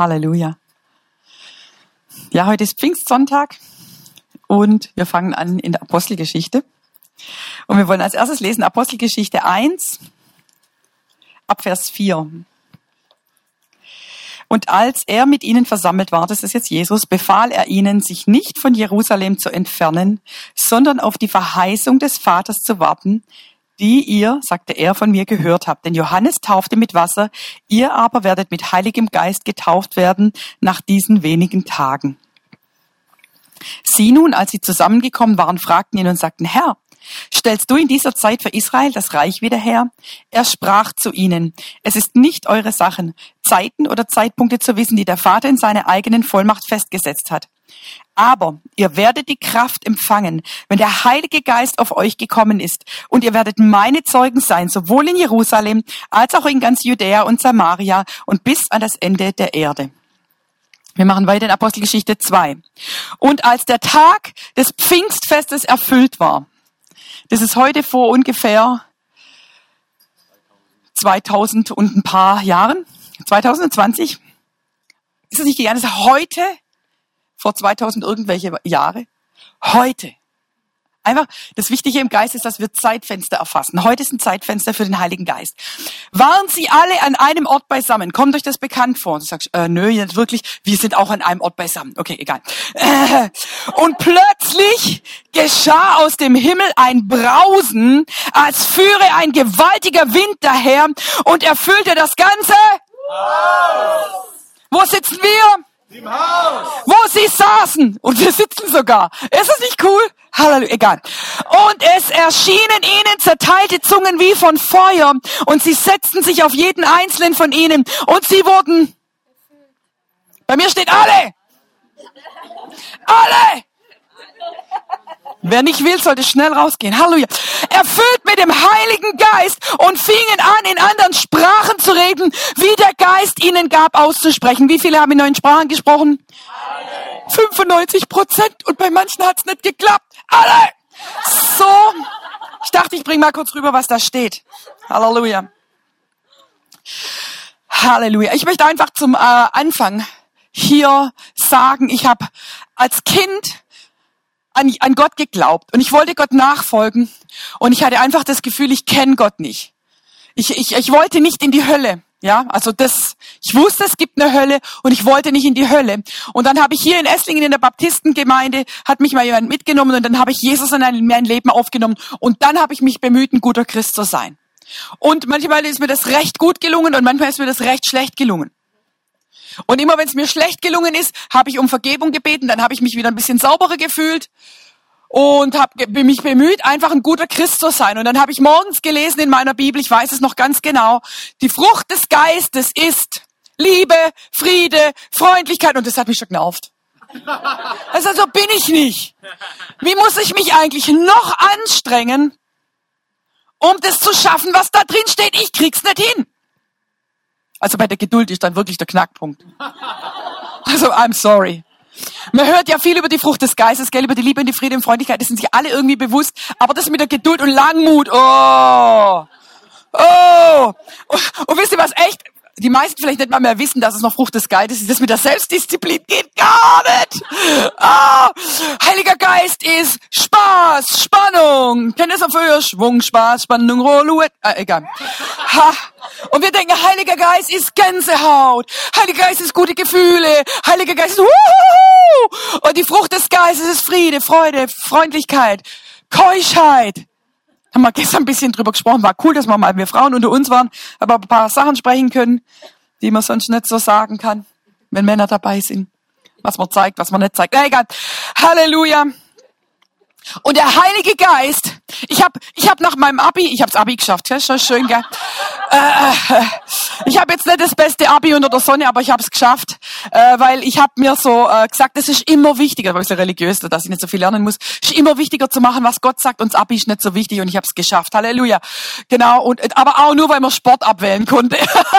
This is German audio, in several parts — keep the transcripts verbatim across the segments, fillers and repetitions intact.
Halleluja. Ja, heute ist Pfingstsonntag und wir fangen an in der Apostelgeschichte. Und wir wollen als erstes lesen Apostelgeschichte eins, ab Vers vier. Und als er mit ihnen versammelt war, das ist jetzt Jesus, befahl er ihnen, sich nicht von Jerusalem zu entfernen, sondern auf die Verheißung des Vaters zu warten, die ihr, sagte er, von mir gehört habt. Denn Johannes taufte mit Wasser, ihr aber werdet mit Heiligem Geist getauft werden nach diesen wenigen Tagen. Sie nun, als sie zusammengekommen waren, fragten ihn und sagten, Herr, stellst du in dieser Zeit für Israel das Reich wieder her? Er sprach zu ihnen, es ist nicht eure Sachen, Zeiten oder Zeitpunkte zu wissen, die der Vater in seiner eigenen Vollmacht festgesetzt hat. Aber ihr werdet die Kraft empfangen, wenn der Heilige Geist auf euch gekommen ist. Und ihr werdet meine Zeugen sein, sowohl in Jerusalem als auch in ganz Judäa und Samaria und bis an das Ende der Erde. Wir machen weiter in Apostelgeschichte zwei. Und als der Tag des Pfingstfestes erfüllt war, das ist heute vor ungefähr zweitausend und ein paar Jahren, zwanzig zwanzig, ist es nicht gegangen, das ist heute, vor zweitausend irgendwelche Jahre, heute. Einfach, das Wichtige im Geist ist, dass wir Zeitfenster erfassen. Heute ist ein Zeitfenster für den Heiligen Geist. Waren sie alle an einem Ort beisammen? Kommt euch das bekannt vor? Und du sagst, äh, nö, nicht wirklich. Wir sind auch an einem Ort beisammen. Okay, egal. Äh, und plötzlich geschah aus dem Himmel ein Brausen, als führe ein gewaltiger Wind daher und erfüllte das ganze Haus. Wo sitzen wir? Im Haus. Wo sie saßen. Und wir sitzen sogar. Ist das nicht cool? Halleluja, egal. Und es erschienen ihnen zerteilte Zungen wie von Feuer. Und sie setzten sich auf jeden einzelnen von ihnen. Und sie wurden, bei mir steht alle. Alle. Wer nicht will, sollte schnell rausgehen. Halleluja. Erfüllt mit dem Heiligen Geist und fingen an, in anderen Sprachen zu reden, wie der Geist ihnen gab, auszusprechen. Wie viele haben in neuen Sprachen gesprochen? Alle. fünfundneunzig Prozent. Und bei manchen hat es nicht geklappt. Alle. So. Ich dachte, ich bringe mal kurz rüber, was da steht. Halleluja. Halleluja. Ich möchte einfach zum äh, Anfang hier sagen, ich habe als Kind An, an Gott geglaubt und ich wollte Gott nachfolgen und ich hatte einfach das Gefühl, ich kenne Gott nicht. Ich, ich, ich wollte nicht in die Hölle, ja, also das, ich wusste, es gibt eine Hölle und ich wollte nicht in die Hölle. Und dann habe ich hier in Esslingen in der Baptistengemeinde, hat mich mal jemand mitgenommen und dann habe ich Jesus in mein Leben aufgenommen und dann habe ich mich bemüht, ein guter Christ zu sein. Und manchmal ist mir das recht gut gelungen und manchmal ist mir das recht schlecht gelungen. Und immer wenn es mir schlecht gelungen ist, habe ich um Vergebung gebeten, dann habe ich mich wieder ein bisschen sauberer gefühlt und habe mich bemüht, einfach ein guter Christ zu sein. Und dann habe ich morgens gelesen in meiner Bibel, ich weiß es noch ganz genau, die Frucht des Geistes ist Liebe, Friede, Freundlichkeit und das hat mich schon genervt. Also so bin ich nicht. Wie muss ich mich eigentlich noch anstrengen, um das zu schaffen, was da drin steht? Ich krieg's nicht hin. Also bei der Geduld ist dann wirklich der Knackpunkt. Also, I'm sorry. Man hört ja viel über die Frucht des Geistes, gell, über die Liebe und die Friede und Freundlichkeit, das sind sich alle irgendwie bewusst. Aber das mit der Geduld und Langmut, oh, oh. Und, und wisst ihr was, echt? Die meisten vielleicht nicht mal mehr wissen, dass es noch Frucht des Geistes ist. Das mit der Selbstdisziplin geht gar nicht. Ah, Heiliger Geist ist Spaß, Spannung. Kennt ihr das früher? Schwung, Spaß, Spannung, Roulette. Ah, egal. Ha. Und wir denken, Heiliger Geist ist Gänsehaut. Heiliger Geist ist gute Gefühle. Heiliger Geist ist Wuhu. Und die Frucht des Geistes ist Friede, Freude, Freundlichkeit, Keuschheit. Haben wir gestern ein bisschen drüber gesprochen. War cool, dass wir mal wir Frauen unter uns waren, aber ein paar Sachen sprechen können, die man sonst nicht so sagen kann, wenn Männer dabei sind. Was man zeigt, was man nicht zeigt. Na, egal. Halleluja. Und der Heilige Geist, ich habe ich hab nach meinem Abi, ich habe das Abi geschafft, das ist schon schön, gell? Äh, ich habe jetzt nicht das beste Abi unter der Sonne, aber ich habe es geschafft, äh, weil ich habe mir so äh, gesagt, es ist immer wichtiger, weil ich so religiös, dass ich nicht so viel lernen muss, es ist immer wichtiger zu machen, was Gott sagt, und das Abi ist nicht so wichtig und ich habe es geschafft. Halleluja. Genau, und aber auch nur, weil man Sport abwählen konnte.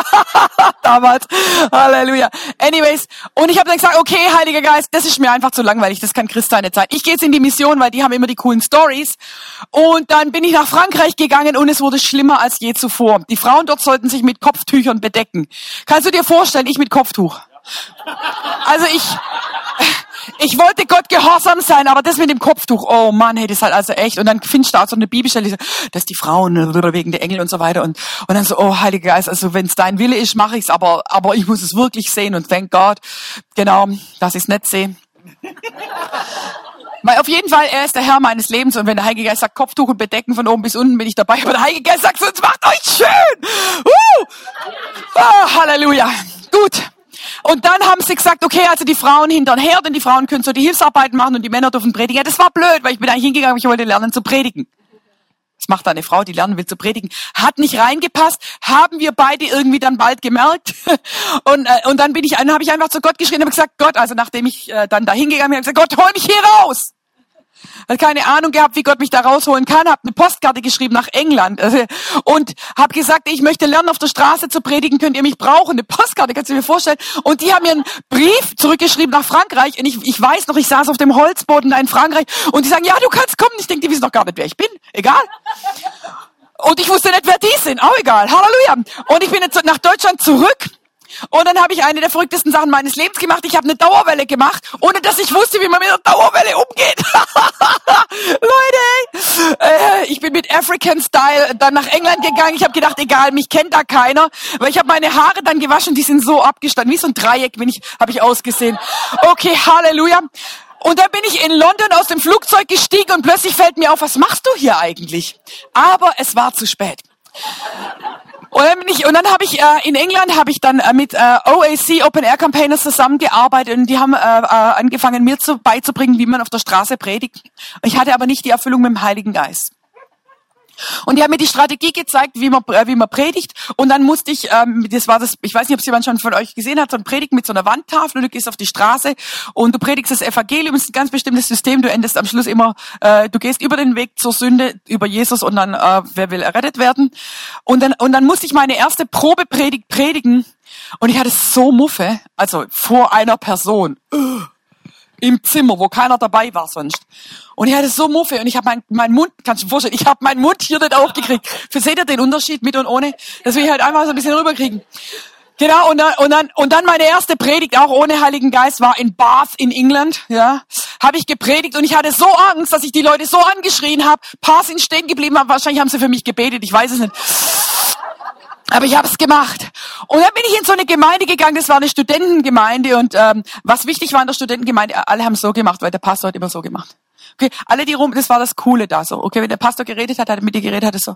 Damals. Halleluja. Anyways, und ich habe dann gesagt, okay, Heiliger Geist, das ist mir einfach zu langweilig, das kann Christ nicht sein. Ich gehe jetzt in die Mission, weil die haben immer die coolen Stories. Und dann bin ich nach Frankreich gegangen und es wurde schlimmer als je zuvor. Die Frauen dort sollten sich mit Kopftüchern bedecken. Kannst du dir vorstellen, ich mit Kopftuch? Ja. Also ich, ich wollte Gott gehorsam sein, aber das mit dem Kopftuch, oh Mann, hey, das ist halt also echt. Und dann findest du auch so eine Bibelstelle, dass die Frauen wegen der Engel und so weiter. Und, und dann so, oh Heiliger Geist, also wenn es dein Wille ist, mache ich's, aber, aber ich muss es wirklich sehen. Und thank God, genau, dass ich es nicht sehe. Weil auf jeden Fall, er ist der Herr meines Lebens und wenn der Heilige Geist sagt, Kopftuch und bedecken von oben bis unten, bin ich dabei. Aber der Heilige Geist sagt, sonst macht euch schön. Uh! Oh, Halleluja. Gut. Und dann haben sie gesagt, okay, also die Frauen hinterm Herd und die Frauen können so die Hilfsarbeiten machen und die Männer dürfen predigen. Ja, das war blöd, weil ich bin eigentlich hingegangen, ich wollte lernen zu predigen. Das macht eine Frau, die lernen will zu predigen. Hat nicht reingepasst, haben wir beide irgendwie dann bald gemerkt. Und, äh, und dann bin ich, dann habe ich einfach zu Gott geschrien und habe gesagt, Gott, also nachdem ich äh, dann da hingegangen bin, habe ich gesagt, Gott, hol mich hier raus. Hat keine Ahnung gehabt, wie Gott mich da rausholen kann, habe eine Postkarte geschrieben nach England also, und habe gesagt, ich möchte lernen, auf der Straße zu predigen, könnt ihr mich brauchen? Eine Postkarte, kannst du dir vorstellen? Und die haben mir einen Brief zurückgeschrieben nach Frankreich und ich, ich weiß noch, ich saß auf dem Holzboden da in Frankreich und die sagen, ja, du kannst kommen. Ich denke, die wissen doch gar nicht, wer ich bin. Egal. Und ich wusste nicht, wer die sind. Auch egal. Halleluja. Und ich bin jetzt nach Deutschland zurück. Und dann habe ich eine der verrücktesten Sachen meines Lebens gemacht. Ich habe eine Dauerwelle gemacht, ohne dass ich wusste, wie man mit einer Dauerwelle umgeht. Leute, äh, ich bin mit African Style dann nach England gegangen. Ich habe gedacht, egal, mich kennt da keiner. Weil ich habe meine Haare dann gewaschen, die sind so abgestanden. Wie so ein Dreieck bin ich, habe ich ausgesehen. Okay, Halleluja. Und dann bin ich in London aus dem Flugzeug gestiegen und plötzlich fällt mir auf, was machst du hier eigentlich? Aber es war zu spät. Und dann bin ich, und dann habe ich äh, in England habe ich dann äh, mit äh, O A C Open Air Campaigners zusammengearbeitet und die haben äh, äh, angefangen mir zu, beizubringen, wie man auf der Straße predigt. Ich hatte aber nicht die Erfüllung mit dem Heiligen Geist. Und die haben mir die Strategie gezeigt, wie man äh, wie man predigt. Und dann musste ich, ähm, das war das, ich weiß nicht, ob es jemand schon von euch gesehen hat, so ein Predigen mit so einer Wandtafel und du gehst auf die Straße und du predigst das Evangelium. Das ist ein ganz bestimmtes System. Du endest am Schluss immer, äh, du gehst über den Weg zur Sünde, über Jesus und dann, äh, wer will errettet werden. Und dann und dann musste ich meine erste Probepredigt predigen und ich hatte so Muffe, also vor einer Person. Im Zimmer, wo keiner dabei war sonst. Und ich hatte so Muffe und ich habe meinen mein Mund, kannst du dir vorstellen, ich habe meinen Mund hier nicht aufgekriegt. Seht ihr den Unterschied mit und ohne? Das will ich halt einfach so ein bisschen rüberkriegen. Genau, und dann, und dann, und dann meine erste Predigt, auch ohne Heiligen Geist, war in Bath in England, ja. Habe ich gepredigt und ich hatte so Angst, dass ich die Leute so angeschrien habe. Paar sind stehen geblieben, wahrscheinlich haben sie für mich gebetet, ich weiß es nicht. Aber ich habe es gemacht. Und dann bin ich in so eine Gemeinde gegangen, das war eine Studentengemeinde und ähm, was wichtig war in der Studentengemeinde, alle haben es so gemacht, weil der Pastor hat immer so gemacht. Okay, alle die rum, das war das Coole da so. Okay, wenn der Pastor geredet hat, hat er mit dir geredet, hat er so.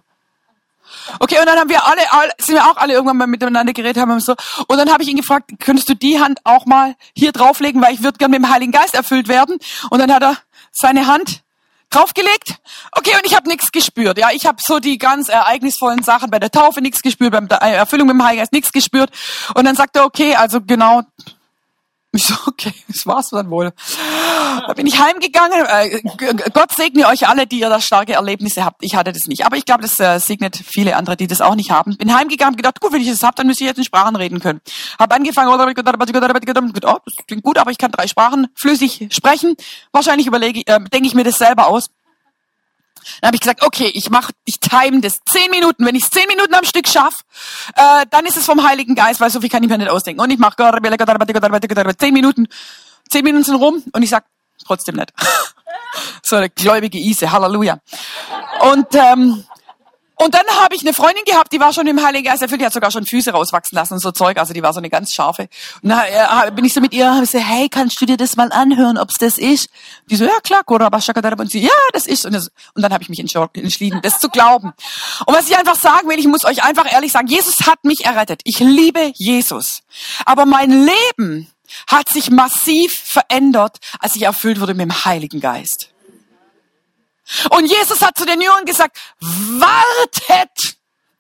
Okay, und dann haben wir alle, alle sind wir auch alle irgendwann mal miteinander geredet, haben wir so. Und dann habe ich ihn gefragt, könntest du die Hand auch mal hier drauflegen, weil ich würde gerne mit dem Heiligen Geist erfüllt werden. Und dann hat er seine Hand draufgelegt. Okay, und ich habe nichts gespürt. Ja, ich habe so die ganz ereignisvollen Sachen bei der Taufe nichts gespürt, bei der Erfüllung mit dem Heiligen Geist nichts gespürt. Und dann sagt er, okay, also genau. Ich so, okay, das war's dann wohl. Da bin ich heimgegangen. Äh, Gott segne euch alle, die ihr da starke Erlebnisse habt. Ich hatte das nicht. Aber ich glaube, das äh, segnet viele andere, die das auch nicht haben. Bin heimgegangen und gedacht, gut, wenn ich das habe, dann müsste ich jetzt in Sprachen reden können. Hab angefangen, oh, das klingt gut, aber ich kann drei Sprachen flüssig sprechen. Wahrscheinlich überlege, äh, denke ich mir das selber aus. Dann habe ich gesagt, okay, ich mach, ich time das zehn Minuten. Wenn ich es zehn Minuten am Stück schaffe, äh, dann ist es vom Heiligen Geist, weil so viel kann ich mir nicht ausdenken. Und ich mache zehn Minuten, zehn Minuten sind rum und ich sag trotzdem nicht. So eine gläubige Ise, Halleluja. Und ähm, und dann habe ich eine Freundin gehabt, die war schon im Heiligen Geist erfüllt, die hat sogar schon Füße rauswachsen lassen und so Zeug, also die war so eine ganz scharfe. Und dann äh, bin ich so mit ihr, habe ich so, hey, kannst du dir das mal anhören, ob's das ist? Die so, ja klar, und sie, ja, das ist. Und, das, und dann habe ich mich entschieden, das zu glauben. Und was ich einfach sagen will, ich muss euch einfach ehrlich sagen, Jesus hat mich errettet. Ich liebe Jesus. Aber mein Leben hat sich massiv verändert, als ich erfüllt wurde mit dem Heiligen Geist. Und Jesus hat zu den Jüngern gesagt, wartet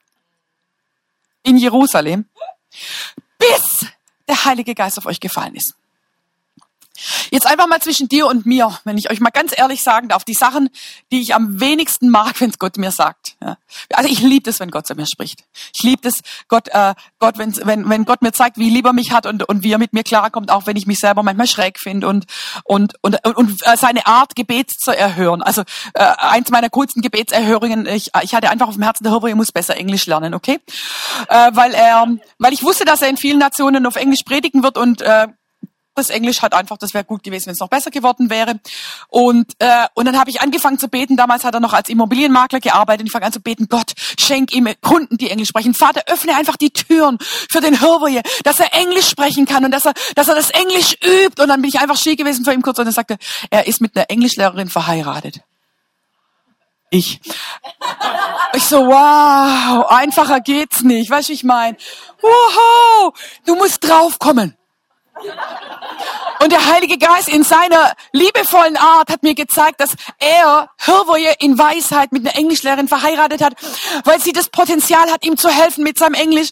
in Jerusalem, bis der Heilige Geist auf euch gefallen ist. Jetzt einfach mal zwischen dir und mir, wenn ich euch mal ganz ehrlich sagen darf, die Sachen, die ich am wenigsten mag, wenn es Gott mir sagt. Ja. Also ich liebe es, wenn Gott zu mir spricht. Ich liebe es, Gott, äh, Gott, wenn, wenn, wenn Gott mir zeigt, wie lieb er mich hat und, und wie er mit mir klarkommt, auch wenn ich mich selber manchmal schräg finde und, und, und, und, und äh, seine Art, Gebet zu erhören. Also äh, eins meiner coolsten Gebetserhörungen, ich, ich hatte einfach auf dem Herzen, der Hirwe muss besser Englisch lernen, okay? Äh, weil er, weil ich wusste, dass er in vielen Nationen auf Englisch predigen wird und äh, das Englisch hat einfach, das wäre gut gewesen, wenn es noch besser geworden wäre. Und äh, und dann habe ich angefangen zu beten. Damals hat er noch als Immobilienmakler gearbeitet. Und ich fange an zu beten, Gott, schenk ihm Kunden, die Englisch sprechen. Vater, öffne einfach die Türen für den Hirwe, dass er Englisch sprechen kann und dass er dass er das Englisch übt. Und dann bin ich einfach still gewesen vor ihm kurz und er sagte, er ist mit einer Englischlehrerin verheiratet. Ich. Ich so, wow, einfacher geht's nicht. Weißt du, wie ich meine? Wow, du musst draufkommen. Und der Heilige Geist in seiner liebevollen Art hat mir gezeigt, dass er Hirwe in Weisheit mit einer Englischlehrerin verheiratet hat, weil sie das Potenzial hat, ihm zu helfen mit seinem Englisch.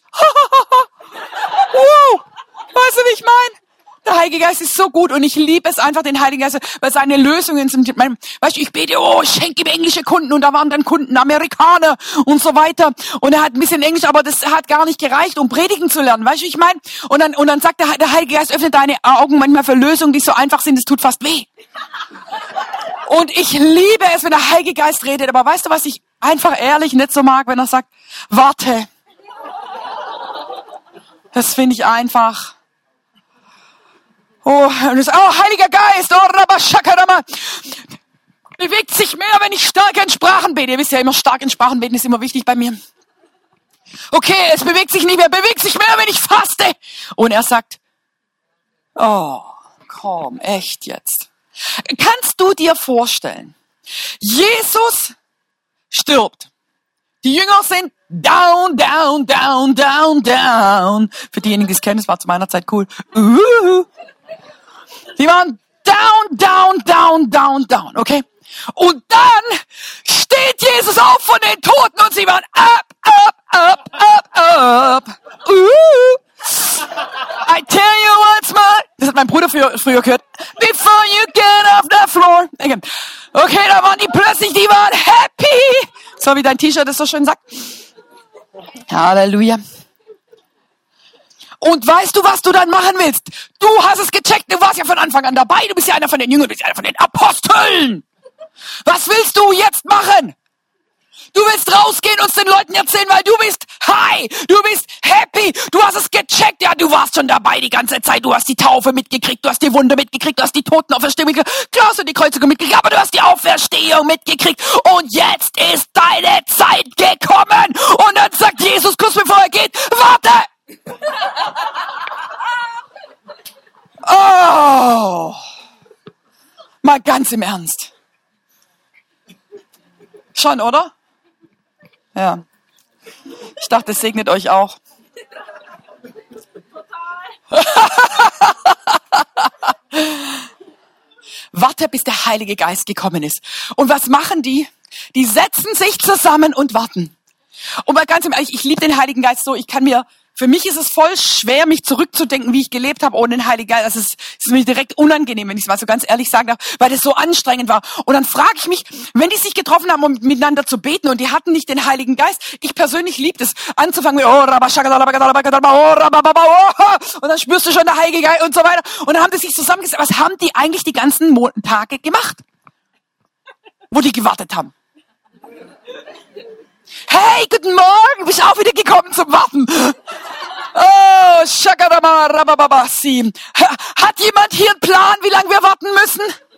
Wow, weißt du, wie ich meine? Der Heilige Geist ist so gut und ich liebe es einfach, den Heiligen Geist, weil seine Lösungen sind, weißt du, ich bete, oh, ich schenke ihm englische Kunden und da waren dann Kunden, Amerikaner und so weiter und er hat ein bisschen Englisch, aber das hat gar nicht gereicht, um predigen zu lernen, weißt du, wie ich meine? Und dann, und dann sagt der, der Heilige Geist, öffne deine Augen manchmal für Lösungen, die so einfach sind, es tut fast weh. Und ich liebe es, wenn der Heilige Geist redet, aber weißt du, was ich einfach ehrlich nicht so mag, wenn er sagt, warte. Das finde ich einfach... Oh, und das, oh, Heiliger Geist, oh, Rabashakarama, bewegt sich mehr, wenn ich stark in Sprachen bete. Ihr wisst ja immer, stark in Sprachen beten ist immer wichtig bei mir. Okay, es bewegt sich nicht mehr, bewegt sich mehr, wenn ich faste. Und er sagt, oh, komm, echt jetzt. Kannst du dir vorstellen, Jesus stirbt. Die Jünger sind down, down, down, down, down. Für diejenigen, die es kennen, das war zu meiner Zeit cool. Uh. Die waren down, down, down, down, down, okay? Und dann steht Jesus auf von den Toten und sie waren up, up, up, up, up. Uh. I tell you once more. Das hat mein Bruder früher, früher gehört. Before you get off the floor. Okay. Okay, da waren die plötzlich, die waren happy. So wie dein T-Shirt es so schön sagt. Halleluja. Und weißt du, was du dann machen willst? Du hast es gecheckt, du warst ja von Anfang an dabei, du bist ja einer von den Jüngern, du bist ja einer von den Aposteln. Was willst du jetzt machen? Du willst rausgehen und es den Leuten erzählen, weil du bist high, du bist happy, du hast es gecheckt, ja, du warst schon dabei die ganze Zeit, du hast die Taufe mitgekriegt, du hast die Wunde mitgekriegt, du hast die Totenauferstehung mitgekriegt, klar hast du die Kreuzigung mitgekriegt, aber du hast die Auferstehung mitgekriegt und jetzt ist deine Zeit gekommen und dann sagt Jesus kurz bevor er geht, warte! Oh, mal ganz im Ernst. Schon, oder? Ja. Ich dachte, es segnet euch auch. Warte, bis der Heilige Geist gekommen ist. Und was machen die? Die setzen sich zusammen und warten. Und mal ganz im Ernst, ich liebe den Heiligen Geist so, ich kann mir... Für mich ist es voll schwer, mich zurückzudenken, wie ich gelebt habe ohne den Heiligen Geist. Das ist, ist mir direkt unangenehm, wenn ich es mal so ganz ehrlich sagen darf, weil das so anstrengend war. Und dann frage ich mich, wenn die sich getroffen haben, um miteinander zu beten und die hatten nicht den Heiligen Geist, ich persönlich liebe es, anzufangen mit, oh, und dann spürst du schon der Heilige Geist und so weiter. Und dann haben die sich zusammengesetzt. Was haben die eigentlich die ganzen Tage gemacht, wo die gewartet haben? Hey, guten Morgen, bist auch wieder gekommen zum Warten. Oh, Shakarama, Rabababasi. Hat jemand hier einen Plan, wie lange wir warten müssen?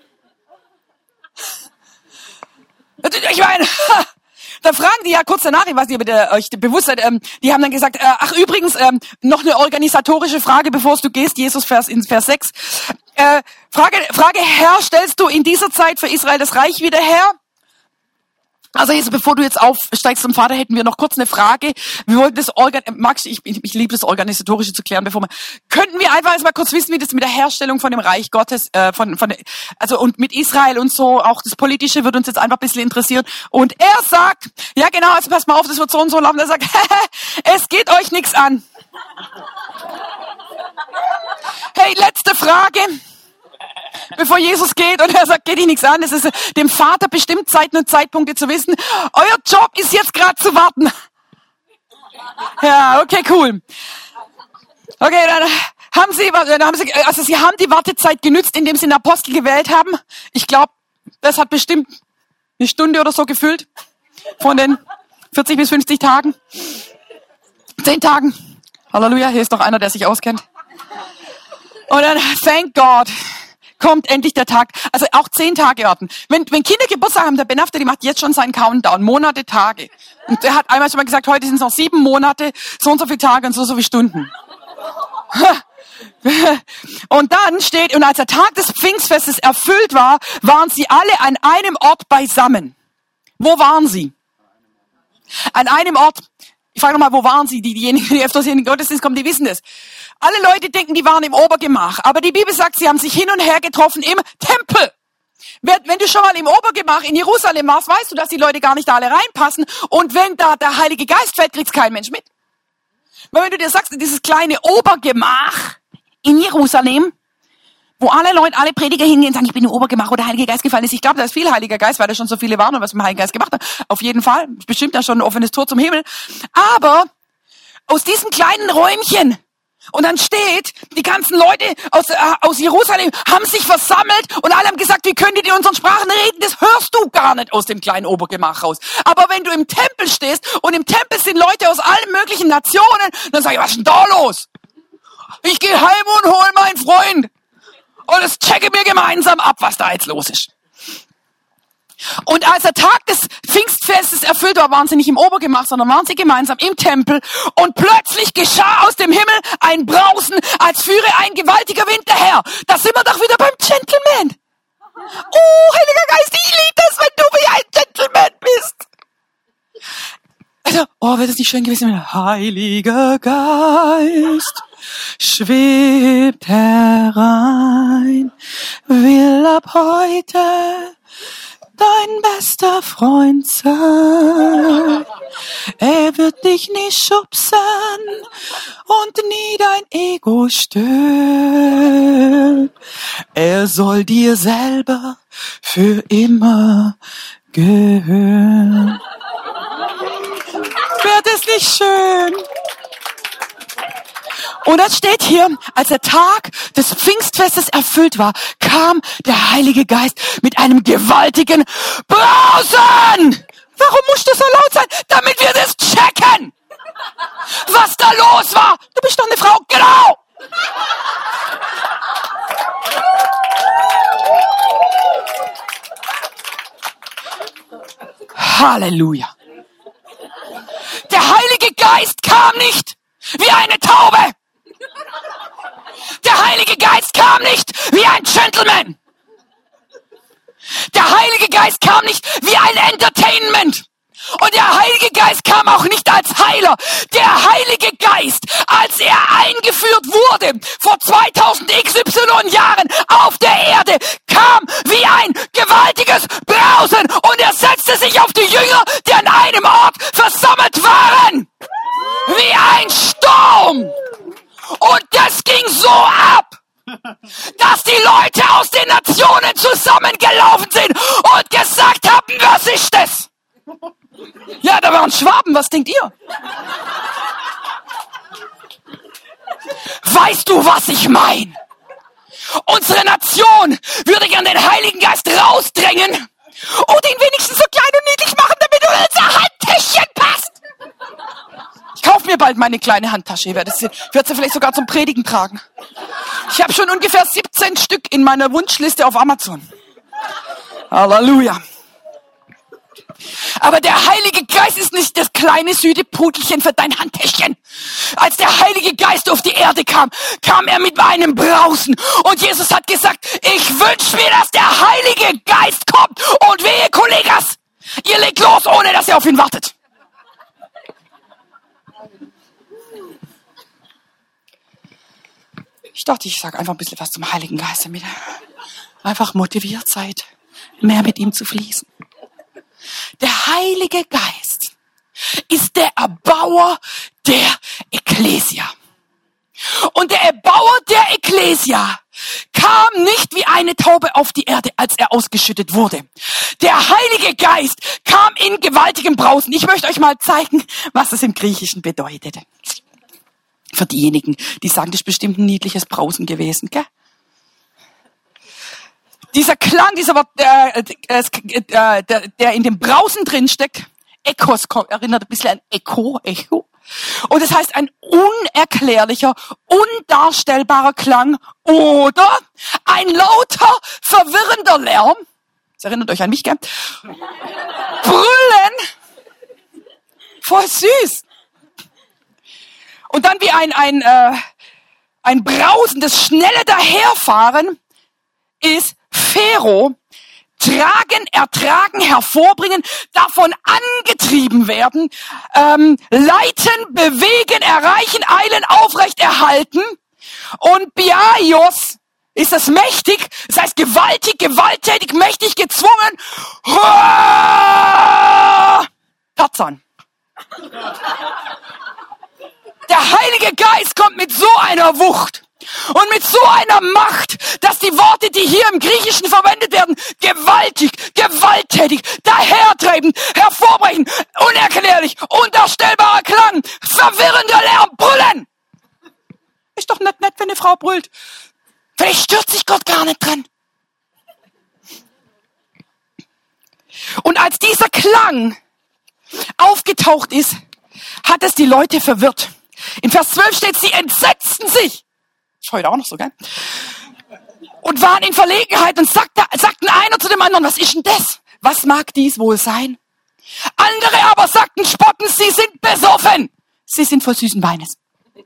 Ich meine, da fragen die ja kurz danach, ich weiß nicht, ob ihr euch bewusst seid, ähm, die haben dann gesagt, äh, ach übrigens, ähm, noch eine organisatorische Frage, bevor du gehst, Jesus Vers, in Vers sechs. Äh, Frage, Frage, Herr, stellst du in dieser Zeit für Israel das Reich wieder her? Also jetzt, bevor du jetzt aufsteigst zum Vater, hätten wir noch kurz eine Frage. Wir wollten das Organ, Max, ich, ich, ich liebe das Organisatorische zu klären, bevor wir, könnten wir einfach mal kurz wissen, wie das mit der Herstellung von dem Reich Gottes, äh, von, von, also und mit Israel und so, auch das Politische wird uns jetzt einfach ein bisschen interessieren. Und er sagt, ja genau, also pass mal auf, das wird so und so laufen. Er sagt, es geht euch nichts an. Hey, letzte Frage. bevor Jesus geht und er sagt, geht dich nichts an. Es ist dem Vater bestimmt Zeiten und Zeitpunkte zu wissen. Euer Job ist jetzt gerade zu warten. Ja, okay, cool. Okay, dann haben sie, dann haben sie, also sie haben die Wartezeit genützt, indem sie einen Apostel gewählt haben. Ich glaube, das hat bestimmt eine Stunde oder so gefüllt von den vierzig bis fünfzig Tagen. Zehn Tagen. Halleluja, hier ist doch einer, der sich auskennt. Und dann, thank God, kommt endlich der Tag. Also auch zehn Tage warten. Wenn, wenn Kinder Geburtstag haben, der Benafter, die macht jetzt schon seinen Countdown. Monate, Tage. Und er hat einmal schon mal gesagt, heute sind es noch sieben Monate, so und so viele Tage und so und so viele Stunden. Und dann steht, und als der Tag des Pfingstfestes erfüllt war, waren sie alle an einem Ort beisammen. Wo waren sie? An einem Ort. Ich frage nochmal, wo waren sie? Die, diejenigen, die öfters in den Gottesdienst kommen, die wissen das. Alle Leute denken, die waren im Obergemach. Aber die Bibel sagt, sie haben sich hin und her getroffen im Tempel. Wenn du schon mal im Obergemach in Jerusalem warst, weißt du, dass die Leute gar nicht da alle reinpassen. Und wenn da der Heilige Geist fällt, kriegt's kein Mensch mit. Weil wenn du dir sagst, dieses kleine Obergemach in Jerusalem, wo alle Leute, alle Prediger hingehen und sagen, ich bin im Obergemach, wo der Heilige Geist gefallen ist. Ich glaube, da ist viel Heiliger Geist, weil da schon so viele waren und was mit dem Heiligen Geist gemacht hat. Auf jeden Fall. Bestimmt da schon ein offenes Tor zum Himmel. Aber aus diesem kleinen Räumchen, und dann steht, die ganzen Leute aus, äh, aus Jerusalem haben sich versammelt und alle haben gesagt, wie könnt ihr in unseren Sprachen reden? Das hörst du gar nicht aus dem kleinen Obergemach raus. Aber wenn du im Tempel stehst und im Tempel sind Leute aus allen möglichen Nationen, dann sag ich, was ist denn da los? Ich gehe heim und hol meinen Freund. Und es checke mir gemeinsam ab, was da jetzt los ist. Und als der Tag des Pfingstfestes erfüllt war, waren sie nicht im Obergemach, sondern waren sie gemeinsam im Tempel. Und plötzlich geschah aus dem Himmel ein Brausen, als führe ein gewaltiger Wind daher. Da sind wir doch wieder beim Gentleman. Oh, Heiliger Geist, ich liebe das, wenn du wie ein Gentleman bist. Also, oh, wäre das nicht schön gewesen, wenn Heiliger Geist schwebt herein, will ab heute dein bester Freund sein. Er wird dich nicht schubsen und nie dein Ego stören. Er soll dir selber für immer gehören. Wäre das nicht schön? Und das steht hier, als der Tag des Pfingstfestes erfüllt war, kam der Heilige Geist mit einem gewaltigen Brausen. Warum muss das so laut sein? Damit wir das checken, was da los war. Du bist doch eine Frau, genau. Halleluja. Der Heilige Geist kam nicht wie eine Taube. Der Heilige Geist kam nicht wie ein Gentleman. Der Heilige Geist kam nicht wie ein Entertainment. Und der Heilige Geist kam auch nicht als Heiler. Der Heilige Geist, als er eingeführt wurde vor zweitausend X Y Jahren auf der Erde, kam wie ein gewaltiges Brausen und er setzte sich auf die Jünger, die an einem Ort versammelt waren. Wie ein Sturm. Und das ging so ab, dass die Leute aus den Nationen zusammengelaufen sind und gesagt haben, was ist das? Ja, da waren Schwaben, was denkt ihr? Weißt du, was ich meine? Unsere Nation würde gern den Heiligen Geist rausdrängen und ihn wenigstens so klein und niedlich machen, damit du in unser Handtäschchen passt. Ich kaufe mir bald meine kleine Handtasche. Ich werde sie, werde sie vielleicht sogar zum Predigen tragen. Ich habe schon ungefähr siebzehn Stück in meiner Wunschliste auf Amazon. Halleluja. Aber der Heilige Geist ist nicht das kleine süße Pudelchen für dein Handtäschchen. Als der Heilige Geist auf die Erde kam, kam er mit einem Brausen. Und Jesus hat gesagt, ich wünsche mir, dass der Heilige Geist kommt. Und wehe, Kollegas, ihr legt los, ohne dass ihr auf ihn wartet. Ich dachte, ich sage einfach ein bisschen was zum Heiligen Geist, damit ihr einfach motiviert seid, mehr mit ihm zu fließen. Der Heilige Geist ist der Erbauer der Ekklesia. Und der Erbauer der Ekklesia kam nicht wie eine Taube auf die Erde, als er ausgeschüttet wurde. Der Heilige Geist kam in gewaltigem Brausen. Ich möchte euch mal zeigen, was es im Griechischen bedeutet. Für diejenigen, die sagen, das ist bestimmt ein niedliches Brausen gewesen, gell? Dieser Klang, dieser Wort, äh, äh, äh, der, der in dem Brausen drin steckt, Echos, erinnert ein bisschen an Echo, Echo. Und das heißt ein unerklärlicher, undarstellbarer Klang oder ein lauter, verwirrender Lärm. Das erinnert euch an mich, gell? Brüllen. Voll süß. Und dann wie ein, ein, äh, ein brausendes, schnelle Daherfahren ist Phero, tragen, ertragen, hervorbringen, davon angetrieben werden, ähm, leiten, bewegen, erreichen, eilen, aufrecht erhalten. Und Biaios ist das mächtig, das heißt gewaltig, gewalttätig, mächtig, gezwungen. Tarzan. Der Heilige Geist kommt mit so einer Wucht und mit so einer Macht, dass die Worte, die hier im Griechischen verwendet werden, gewaltig, gewalttätig, dahertreibend, hervorbrechen, unerklärlich, undarstellbarer Klang, verwirrender Lärm, brüllen. Ist doch nicht nett, wenn eine Frau brüllt. Vielleicht stört sich Gott gar nicht dran. Und als dieser Klang aufgetaucht ist, hat es die Leute verwirrt. In Vers zwölf steht, sie entsetzten sich. Ist heute auch noch so, gell? Und waren in Verlegenheit und sagte, sagten einer zu dem anderen, was ist denn das? Was mag dies wohl sein? Andere aber sagten spottend, sie sind besoffen. Sie sind voll süßen Weines.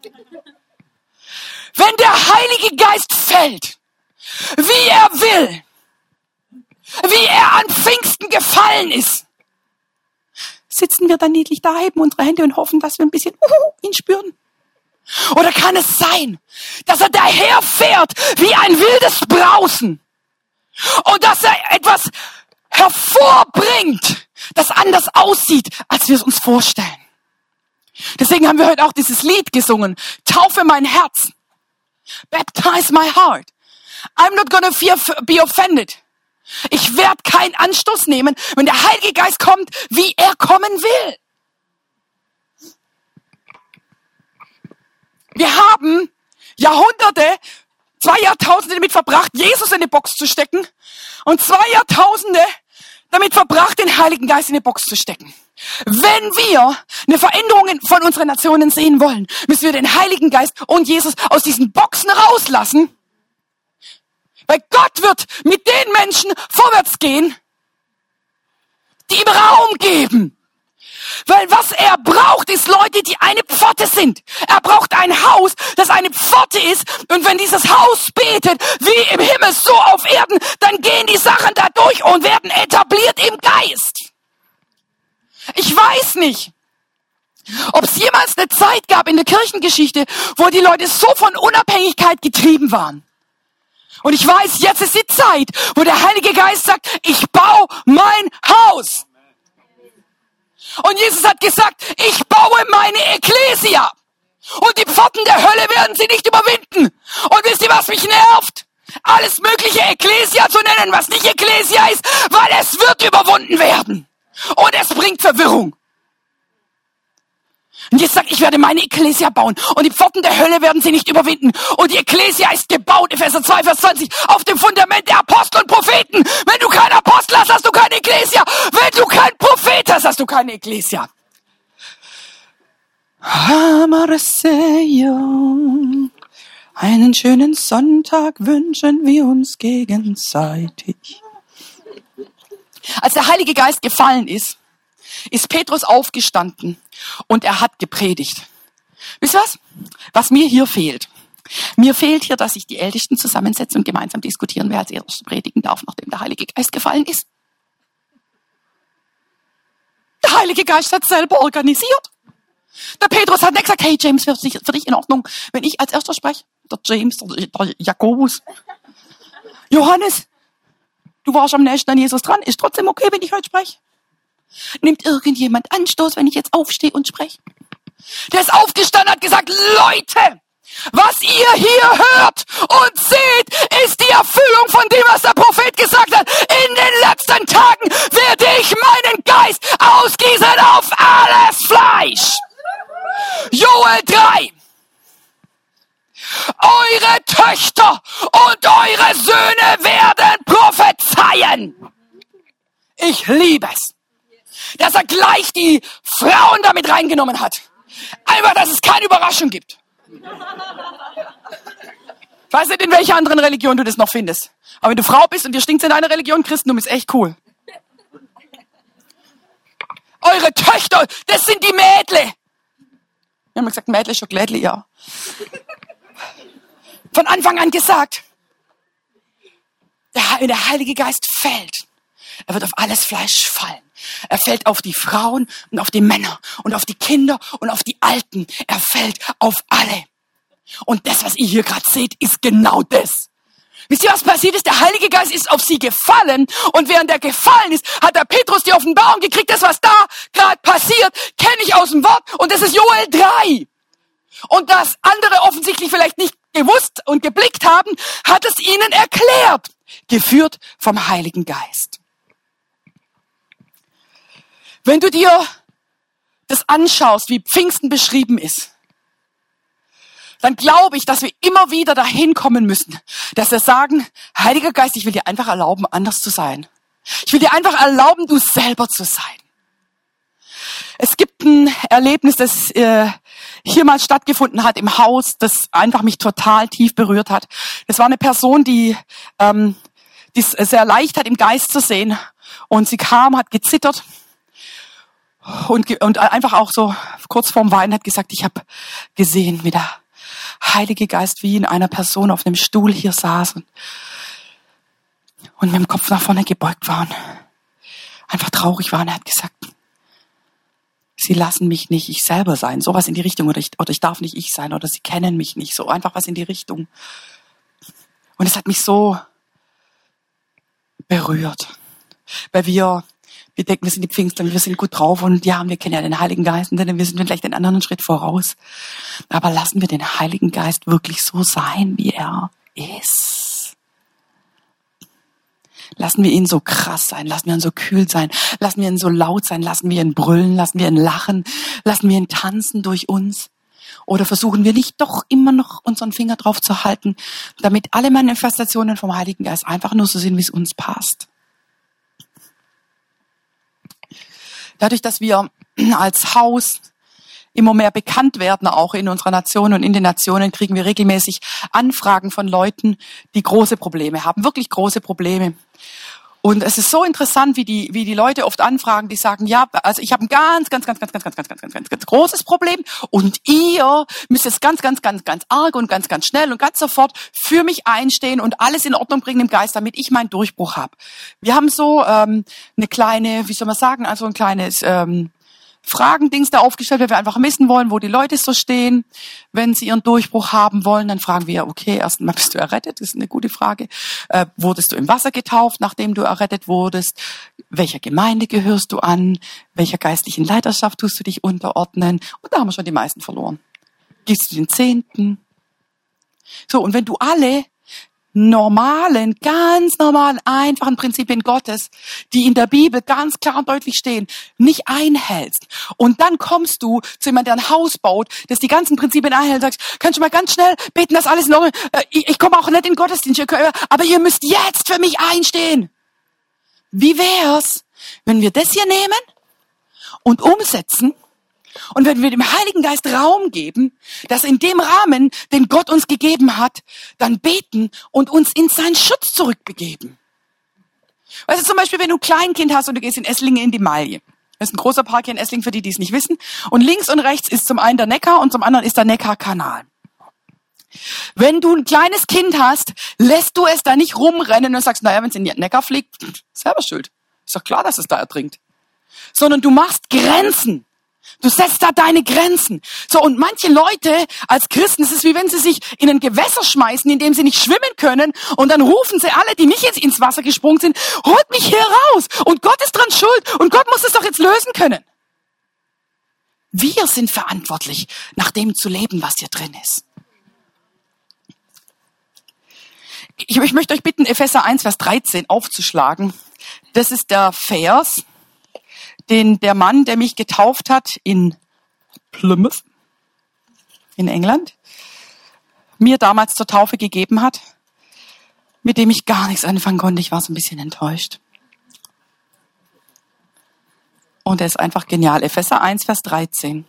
Wenn der Heilige Geist fällt, wie er will, wie er an Pfingsten gefallen ist, sitzen wir dann niedlich da, heben unsere Hände und hoffen, dass wir ein bisschen uhu, ihn spüren? Oder kann es sein, dass er daherfährt wie ein wildes Brausen und dass er etwas hervorbringt, das anders aussieht, als wir es uns vorstellen? Deswegen haben wir heute auch dieses Lied gesungen, Taufe mein Herz, Baptize my heart. I'm not gonna fear, be offended. Ich werde keinen Anstoß nehmen, wenn der Heilige Geist kommt, wie er kommen will. Wir haben Jahrhunderte, zwei Jahrtausende damit verbracht, Jesus in eine Box zu stecken und zwei Jahrtausende damit verbracht, den Heiligen Geist in eine Box zu stecken. Wenn wir eine Veränderung von unseren Nationen sehen wollen, müssen wir den Heiligen Geist und Jesus aus diesen Boxen rauslassen. Weil Gott wird mit den Menschen vorwärts gehen, die ihm Raum geben. Weil was er braucht, ist Leute, die eine Pforte sind. Er braucht ein Haus, das eine Pforte ist. Und wenn dieses Haus betet, wie im Himmel, so auf Erden, dann gehen die Sachen da durch und werden etabliert im Geist. Ich weiß nicht, ob es jemals eine Zeit gab in der Kirchengeschichte, wo die Leute so von Unabhängigkeit getrieben waren. Und ich weiß, jetzt ist die Zeit, wo der Heilige Geist sagt, ich baue mein Haus. Und Jesus hat gesagt, ich baue meine Ekklesia. Und die Pforten der Hölle werden sie nicht überwinden. Und wisst ihr, was mich nervt? Alles mögliche Ekklesia zu nennen, was nicht Ekklesia ist, weil es wird überwunden werden. Und es bringt Verwirrung. Und Jesus sagt, ich werde meine Ekklesia bauen und die Pforten der Hölle werden sie nicht überwinden. Und die Ekklesia ist gebaut, Epheser zwei, Vers zwanzig, auf dem Fundament der Apostel und Propheten. Wenn du keinen Apostel hast, hast du keine Ekklesia. Wenn du keinen Prophet hast, hast du keine Ekklesia. Einen schönen Sonntag wünschen wir uns gegenseitig. Als der Heilige Geist gefallen ist, ist Petrus aufgestanden und er hat gepredigt. Wisst ihr was? Was mir hier fehlt. Mir fehlt hier, dass sich die Ältesten zusammensetzen und gemeinsam diskutieren, wer als Erster predigen darf, nachdem der Heilige Geist gefallen ist. Der Heilige Geist hat selber organisiert. Der Petrus hat nicht gesagt, hey James, für dich, für dich in Ordnung, wenn ich als Erster spreche? Der James, der, der Jakobus. Johannes, du warst am nächsten an Jesus dran, ist trotzdem okay, wenn ich heute spreche? Nimmt irgendjemand Anstoß, wenn ich jetzt aufstehe und spreche? Der ist aufgestanden und hat gesagt, Leute, Was ihr hier hört und seht, ist die Erfüllung von dem, was der Prophet gesagt hat. In den letzten Tagen werde ich meinen Geist ausgießen auf alles Fleisch. Joel drei. Eure Töchter und eure Söhne werden prophezeien. Ich liebe es, dass er gleich die Frauen damit reingenommen hat. Einfach, dass es keine Überraschung gibt. Ich weiß nicht, in welcher anderen Religion du das noch findest. Aber wenn du Frau bist und dir stinkt's in deiner Religion, Christentum ist echt cool. Eure Töchter, das sind die Mädle. Wir haben gesagt, Mädle, Schokolädle, ja. Von Anfang an gesagt. Wenn der Heilige Geist fällt, er wird auf alles Fleisch fallen. Er fällt auf die Frauen und auf die Männer und auf die Kinder und auf die Alten. Er fällt auf alle. Und das, was ihr hier gerade seht, ist genau das. Wisst ihr, was passiert ist? Der Heilige Geist ist auf sie gefallen und während er gefallen ist, hat der Petrus die Offenbarung gekriegt. Das, was da gerade passiert, kenne ich aus dem Wort und das ist Joel drei. Und das andere offensichtlich vielleicht nicht gewusst und geblickt haben, hat es ihnen erklärt. Geführt vom Heiligen Geist. Wenn du dir das anschaust, wie Pfingsten beschrieben ist, dann glaube ich, dass wir immer wieder dahin kommen müssen, dass wir sagen, Heiliger Geist, ich will dir einfach erlauben, anders zu sein. Ich will dir einfach erlauben, du selber zu sein. Es gibt ein Erlebnis, das äh, hier mal stattgefunden hat im Haus, das einfach mich total tief berührt hat. Das war eine Person, die ähm, die es sehr leicht hat, im Geist zu sehen. Und sie kam, hat gezittert und, und einfach auch so kurz vorm Weinen hat gesagt, ich habe gesehen, wie der Heilige Geist wie in einer Person auf einem Stuhl hier saß und, und mit dem Kopf nach vorne gebeugt war und einfach traurig war. Und er hat gesagt, sie lassen mich nicht ich selber sein, sowas in die Richtung, oder ich, oder ich darf nicht ich sein, oder sie kennen mich nicht, so einfach was in die Richtung. Und es hat mich so berührt, weil wir, wir denken, wir sind die Pfingstler, wir sind gut drauf und ja, wir kennen ja den Heiligen Geist, und wir sind vielleicht den anderen Schritt voraus. Aber lassen wir den Heiligen Geist wirklich so sein, wie er ist. Lassen wir ihn so krass sein, lassen wir ihn so kühl sein, lassen wir ihn so laut sein, lassen wir ihn brüllen, lassen wir ihn lachen, lassen wir ihn tanzen durch uns. Oder versuchen wir nicht doch immer noch unseren Finger drauf zu halten, damit alle Manifestationen vom Heiligen Geist einfach nur so sind, wie es uns passt. Dadurch, dass wir als Haus immer mehr bekannt werden, auch in unserer Nation und in den Nationen, kriegen wir regelmäßig Anfragen von Leuten, die große Probleme haben, wirklich große Probleme. Und es ist so interessant, wie die, wie die Leute oft anfragen, die sagen, ja, also ich habe ein ganz, ganz, ganz, ganz, ganz, ganz, ganz, ganz, ganz, ganz, ganz großes Problem und ihr müsst jetzt ganz, ganz, ganz, ganz arg und ganz, ganz schnell und ganz sofort für mich einstehen und alles in Ordnung bringen im Geist, damit ich meinen Durchbruch habe. Wir haben so ähm, eine kleine, wie soll man sagen, also ein kleines ähm, Fragendings da aufgestellt, weil wir einfach wissen wollen, wo die Leute so stehen. Wenn sie ihren Durchbruch haben wollen, dann fragen wir, okay, erstmal, bist du errettet? Das ist eine gute Frage. Äh, wurdest du im Wasser getauft, nachdem du errettet wurdest? Welcher Gemeinde gehörst du an? Welcher geistlichen Leiterschaft tust du dich unterordnen? Und da haben wir schon die meisten verloren. Gibst du den Zehnten? So, und wenn du alle normalen, ganz normalen, einfachen Prinzipien Gottes, die in der Bibel ganz klar und deutlich stehen, nicht einhältst. Und dann kommst du zu jemandem, der ein Haus baut, das die ganzen Prinzipien einhält und sagst, kannst du mal ganz schnell beten, dass alles in Ordnung ist? Ich, ich komme auch nicht in den Gottesdienst, aber ihr müsst jetzt für mich einstehen. Wie wär's, wenn wir das hier nehmen und umsetzen? Und wenn wir dem Heiligen Geist Raum geben, dass in dem Rahmen, den Gott uns gegeben hat, dann beten und uns in seinen Schutz zurückbegeben. Weißt du, zum Beispiel, wenn du ein Kleinkind hast und du gehst in Esslingen in die Malje. Das ist ein großer Park hier in Esslingen, für die, die es nicht wissen. Und links und rechts ist zum einen der Neckar und zum anderen ist der Neckarkanal. Wenn du ein kleines Kind hast, lässt du es da nicht rumrennen und sagst, naja, wenn es in den Neckar fliegt, selber schuld. Ist doch klar, dass es da ertrinkt. Sondern du machst Grenzen. Du setzt da deine Grenzen. So, und manche Leute als Christen, es ist wie wenn sie sich in ein Gewässer schmeißen, in dem sie nicht schwimmen können, und dann rufen sie alle, die nicht jetzt ins Wasser gesprungen sind, holt mich hier raus. Und Gott ist dran schuld. Und Gott muss es doch jetzt lösen können. Wir sind verantwortlich, nach dem zu leben, was hier drin ist. Ich, ich möchte euch bitten, Epheser eins, Vers dreizehn aufzuschlagen. Das ist der Vers, den der Mann, der mich getauft hat in Plymouth, in England, mir damals zur Taufe gegeben hat, mit dem ich gar nichts anfangen konnte. Ich war so ein bisschen enttäuscht. Und er ist einfach genial. Epheser eins, Vers dreizehn.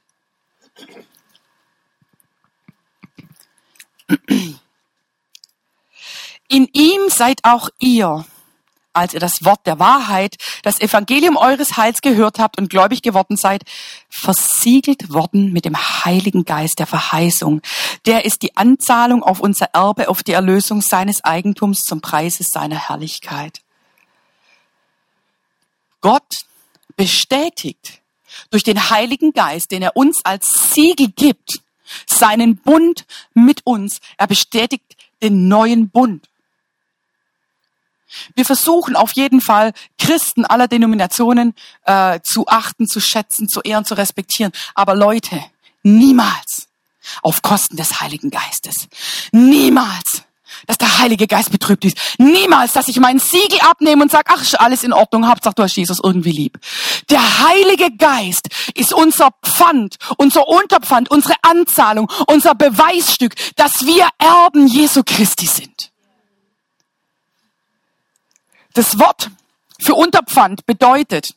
In ihm seid auch ihr, als ihr das Wort der Wahrheit, das Evangelium eures Heils gehört habt und gläubig geworden seid, versiegelt worden mit dem Heiligen Geist der Verheißung. Der ist die Anzahlung auf unser Erbe, auf die Erlösung seines Eigentums zum Preise seiner Herrlichkeit. Gott bestätigt durch den Heiligen Geist, den er uns als Siegel gibt, seinen Bund mit uns. Er bestätigt den neuen Bund. Wir versuchen auf jeden Fall, Christen aller Denominationen äh, zu achten, zu schätzen, zu ehren, zu respektieren. Aber Leute, niemals auf Kosten des Heiligen Geistes. Niemals, dass der Heilige Geist betrübt ist. Niemals, dass ich meinen Siegel abnehme und sage, ach, ist alles in Ordnung, Hauptsache du hast Jesus irgendwie lieb. Der Heilige Geist ist unser Pfand, unser Unterpfand, unsere Anzahlung, unser Beweisstück, dass wir Erben Jesu Christi sind. Das Wort für Unterpfand bedeutet,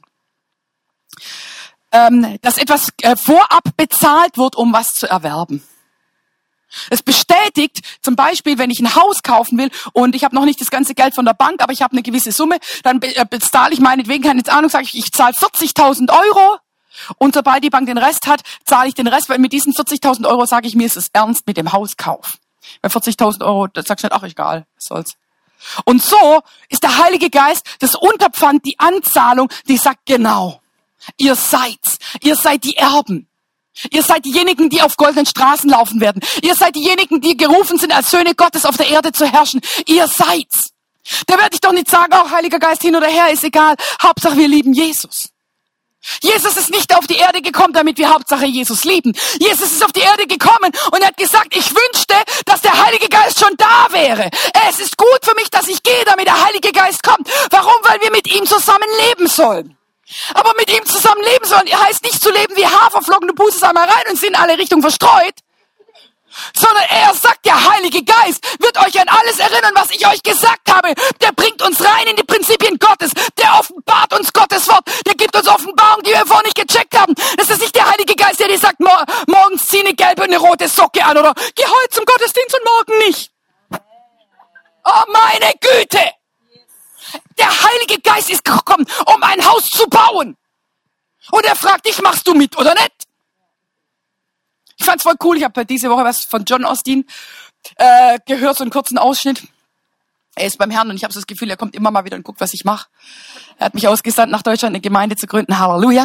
ähm, dass etwas äh, vorab bezahlt wird, um was zu erwerben. Es bestätigt zum Beispiel, wenn ich ein Haus kaufen will und ich habe noch nicht das ganze Geld von der Bank, aber ich habe eine gewisse Summe, dann be- äh, bezahle ich meinetwegen, keine Ahnung, sage ich, ich zahle vierzigtausend Euro und sobald die Bank den Rest hat, zahle ich den Rest, weil mit diesen vierzigtausend Euro sage ich, mir ist es ernst mit dem Hauskauf. Bei vierzigtausend Euro, da sagst du nicht, ach egal, was soll's. Und so ist der Heilige Geist das Unterpfand, die Anzahlung, die sagt genau, ihr seid's, ihr seid die Erben. Ihr seid diejenigen, die auf goldenen Straßen laufen werden. Ihr seid diejenigen, die gerufen sind, als Söhne Gottes auf der Erde zu herrschen. Ihr seid's. Da werde ich doch nicht sagen, oh, Heiliger Geist, hin oder her, ist egal. Hauptsache, wir lieben Jesus. Jesus ist nicht auf die Erde gekommen, damit wir Hauptsache Jesus lieben. Jesus ist auf die Erde gekommen und er hat gesagt, ich wünschte, dass der Heilige Geist schon da wäre. Es ist gut für mich, dass ich gehe, damit der Heilige Geist kommt. Warum? Weil wir mit ihm zusammen leben sollen. Aber mit ihm zusammen leben sollen, heißt nicht zu leben wie Haferflocken, du pustest einmal rein und sind in alle Richtungen verstreut. Sondern er sagt, der Heilige Geist wird euch an alles erinnern, was ich euch gesagt habe. Der bringt uns rein in die Prinzipien Gottes. Der offenbart uns Gottes Wort. Der gibt uns Offenbarung, die wir vorher nicht gecheckt haben. Das ist nicht der Heilige Geist, der dir sagt, mor- morgens zieh eine gelbe und eine rote Socke an oder geh heute zum Gottesdienst und morgen nicht. Oh meine Güte! Der Heilige Geist ist gekommen, um ein Haus zu bauen. Und er fragt dich, machst du mit oder nicht? Ich fand's voll cool. Ich habe diese Woche was von John Osteen äh, gehört, so einen kurzen Ausschnitt. Er ist beim Herrn und ich habe so das Gefühl, er kommt immer mal wieder und guckt, was ich mache. Er hat mich ausgesandt, nach Deutschland eine Gemeinde zu gründen. Halleluja.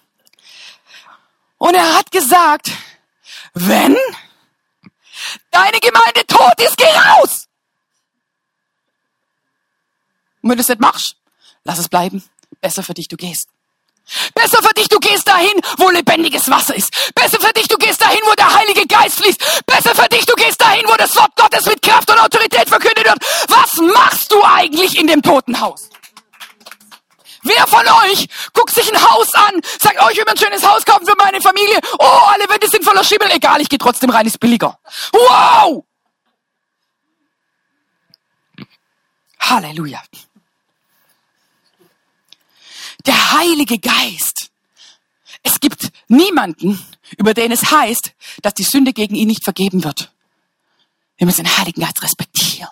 Und er hat gesagt, wenn deine Gemeinde tot ist, geh raus. Und wenn du es nicht machst, lass es bleiben. Besser für dich, du gehst. Besser für dich, du gehst dahin, wo lebendiges Wasser ist. Besser für dich, du gehst dahin, wo der Heilige Geist fließt. Besser für dich, du gehst dahin, wo das Wort Gottes mit Kraft und Autorität verkündet wird. Was machst du eigentlich in dem toten Haus? Wer von euch guckt sich ein Haus an, sagt, oh, ich will mir ein schönes Haus kaufen für meine Familie. Oh, alle Wände sind voller Schimmel. Egal, ich gehe trotzdem rein, ist billiger. Wow! Halleluja. Der Heilige Geist. Es gibt niemanden, über den es heißt, dass die Sünde gegen ihn nicht vergeben wird. Wir müssen den Heiligen Geist respektieren.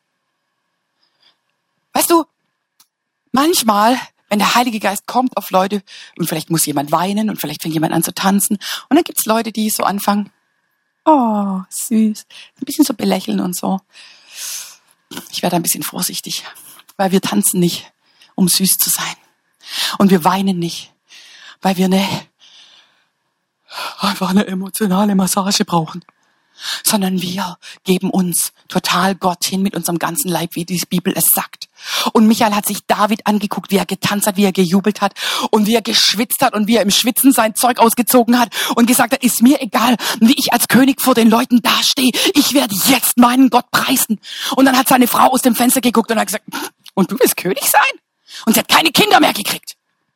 Weißt du, manchmal, wenn der Heilige Geist kommt auf Leute, und vielleicht muss jemand weinen und vielleicht fängt jemand an zu tanzen, und dann gibt's Leute, die so anfangen, oh, süß, ein bisschen so belächeln und so. Ich werde ein bisschen vorsichtig, weil wir tanzen nicht, um süß zu sein. Und wir weinen nicht, weil wir eine, einfach eine emotionale Massage brauchen. sondern wir geben uns total Gott hin mit unserem ganzen Leib, wie die Bibel es sagt. Und Michael hat sich David angeguckt, wie er getanzt hat, wie er gejubelt hat und wie er geschwitzt hat und wie er im Schwitzen sein Zeug ausgezogen hat und gesagt hat, ist mir egal, wie ich als König vor den Leuten dastehe. Ich werde jetzt meinen Gott preisen. Und dann hat seine Frau aus dem Fenster geguckt und hat gesagt, und du willst König sein? Und sie hat keine Kinder mehr gekriegt.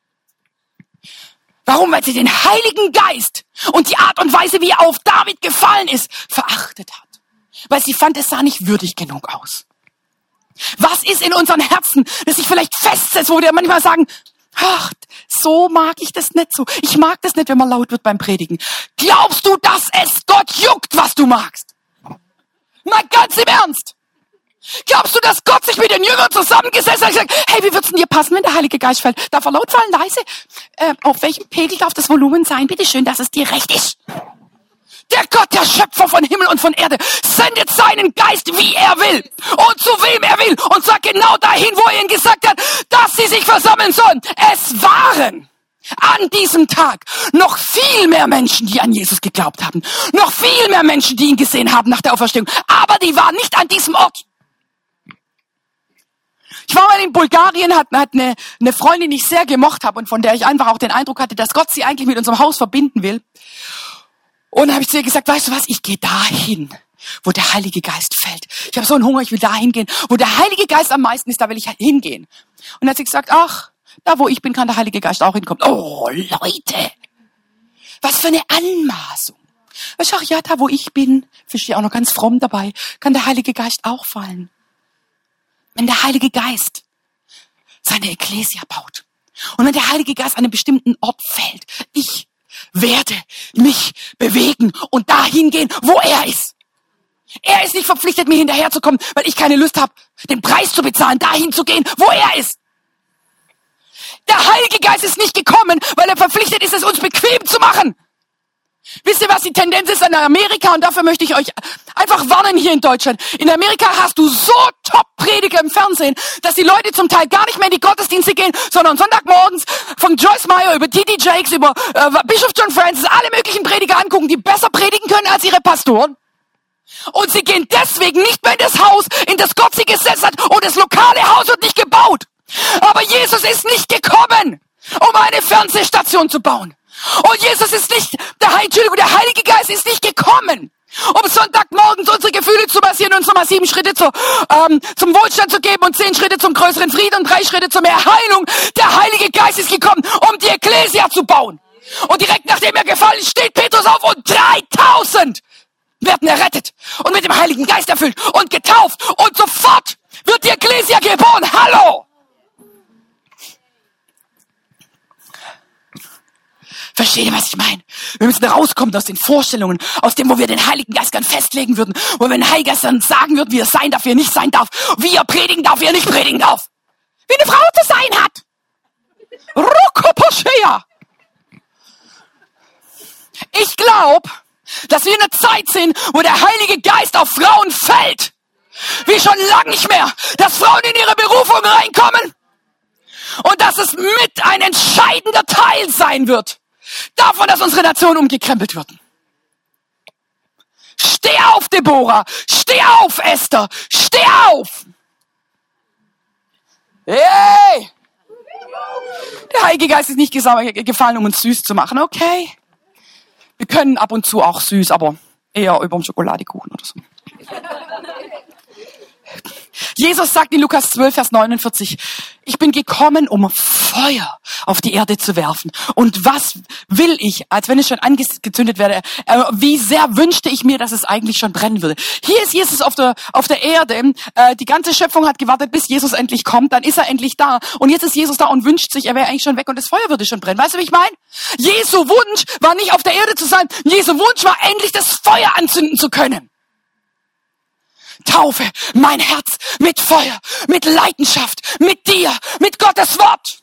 Warum? Weil sie den Heiligen Geist und die Art und Weise, wie er auf David gefallen ist, verachtet hat. Weil sie fand, es sah nicht würdig genug aus. Was ist in unseren Herzen, das sich vielleicht festsetzt, wo wir manchmal sagen, ach, so mag ich das nicht so. Ich mag das nicht, wenn man laut wird beim Predigen. Glaubst du, dass es Gott juckt, was du magst? Mal ganz im Ernst. Glaubst du, dass Gott sich mit den Jüngern zusammengesessen hat und gesagt, hey, wie wird's denn dir passen, wenn der Heilige Geist fällt? Darf er laut fallen, leise? Äh, auf welchem Pegel darf das Volumen sein? Bitte schön, dass es dir recht ist. Der Gott, der Schöpfer von Himmel und von Erde, sendet seinen Geist, wie er will und zu wem er will und sagt genau dahin, wo er ihnen gesagt hat, dass sie sich versammeln sollen. Es waren an diesem Tag noch viel mehr Menschen, die an Jesus geglaubt haben. Noch viel mehr Menschen, die ihn gesehen haben nach der Auferstehung. Aber die waren nicht an diesem Ort. Ich war mal in Bulgarien, hat, hat eine, eine Freundin, die ich sehr gemocht habe und von der ich einfach auch den Eindruck hatte, dass Gott sie eigentlich mit unserem Haus verbinden will. Und dann habe ich zu ihr gesagt, weißt du was, ich gehe dahin, wo der Heilige Geist fällt. Ich habe so einen Hunger, ich will dahin gehen. Wo der Heilige Geist am meisten ist, da will ich hingehen. Und dann hat sie gesagt, ach, da wo ich bin, kann der Heilige Geist auch hinkommen. Oh, Leute, was für eine Anmaßung. Weißt du, ach ja, da wo ich bin, fisch ich auch noch ganz fromm dabei, kann der Heilige Geist auch fallen. Wenn der Heilige Geist seine Ekklesia baut und wenn der Heilige Geist an einem bestimmten Ort fällt, ich werde mich bewegen und dahin gehen, wo er ist. Er ist nicht verpflichtet, mir hinterherzukommen, weil ich keine Lust habe, den Preis zu bezahlen, dahin zu gehen, wo er ist. Der Heilige Geist ist nicht gekommen, weil er verpflichtet ist, es uns bequem zu machen. Wisst ihr, was die Tendenz ist in Amerika? Und dafür möchte ich euch einfach warnen hier in Deutschland. In Amerika hast du so Top-Prediger im Fernsehen, dass die Leute zum Teil gar nicht mehr in die Gottesdienste gehen, sondern Sonntagmorgens von Joyce Meyer über T D Jakes, über äh, Bischof John Francis, alle möglichen Prediger angucken, die besser predigen können als ihre Pastoren. Und sie gehen deswegen nicht mehr in das Haus, in das Gott sie gesetzt hat. Und das lokale Haus wird nicht gebaut. Aber Jesus ist nicht gekommen, um eine Fernsehstation zu bauen. Und Jesus ist nicht, der, Heil, Entschuldigung, der Heilige Geist ist nicht gekommen, um Sonntagmorgens unsere Gefühle zu massieren und nochmal sieben Schritte zu, ähm, zum Wohlstand zu geben und zehn Schritte zum größeren Frieden und drei Schritte zu mehr Heilung. Der Heilige Geist ist gekommen, um die Ekklesia zu bauen. Und direkt nachdem er gefallen ist, steht Petrus auf und dreitausend werden errettet und mit dem Heiligen Geist erfüllt und getauft. Und sofort wird die Ekklesia geboren. Hallo! Versteht ihr, was ich meine? Wir müssen rauskommen aus den Vorstellungen, aus dem, wo wir den Heiligen Geist gern festlegen würden, wo wir den Heiligen Geist dann sagen würden, wie er sein darf, wie er nicht sein darf, wie er predigen darf, wie er nicht predigen darf. Wie eine Frau zu sein hat. Rokoposchea. Ich glaube, dass wir in einer Zeit sind, wo der Heilige Geist auf Frauen fällt. Wie schon lange nicht mehr, dass Frauen in ihre Berufung reinkommen und dass es mit ein entscheidender Teil sein wird davon, dass unsere Nation umgekrempelt wird. Steh auf, Deborah! Steh auf, Esther! Steh auf! Hey! Der Heilige Geist ist nicht gefallen, um uns süß zu machen, okay? Wir können ab und zu auch süß, aber eher über den Schokoladekuchen oder so. Jesus sagt in Lukas zwölf, Vers neunundvierzig, ich bin gekommen, um Feuer auf die Erde zu werfen. Und was will ich, als wenn es schon angezündet werde, äh, wie sehr wünschte ich mir, dass es eigentlich schon brennen würde. Hier ist Jesus auf der, auf der Erde, äh, die ganze Schöpfung hat gewartet, bis Jesus endlich kommt, dann ist er endlich da. Und jetzt ist Jesus da und wünscht sich, er wäre eigentlich schon weg und das Feuer würde schon brennen. Weißt du, wie ich meine? Jesu Wunsch war nicht auf der Erde zu sein, Jesu Wunsch war endlich das Feuer anzünden zu können. Taufe mein Herz mit Feuer, mit Leidenschaft, mit dir, mit Gottes Wort.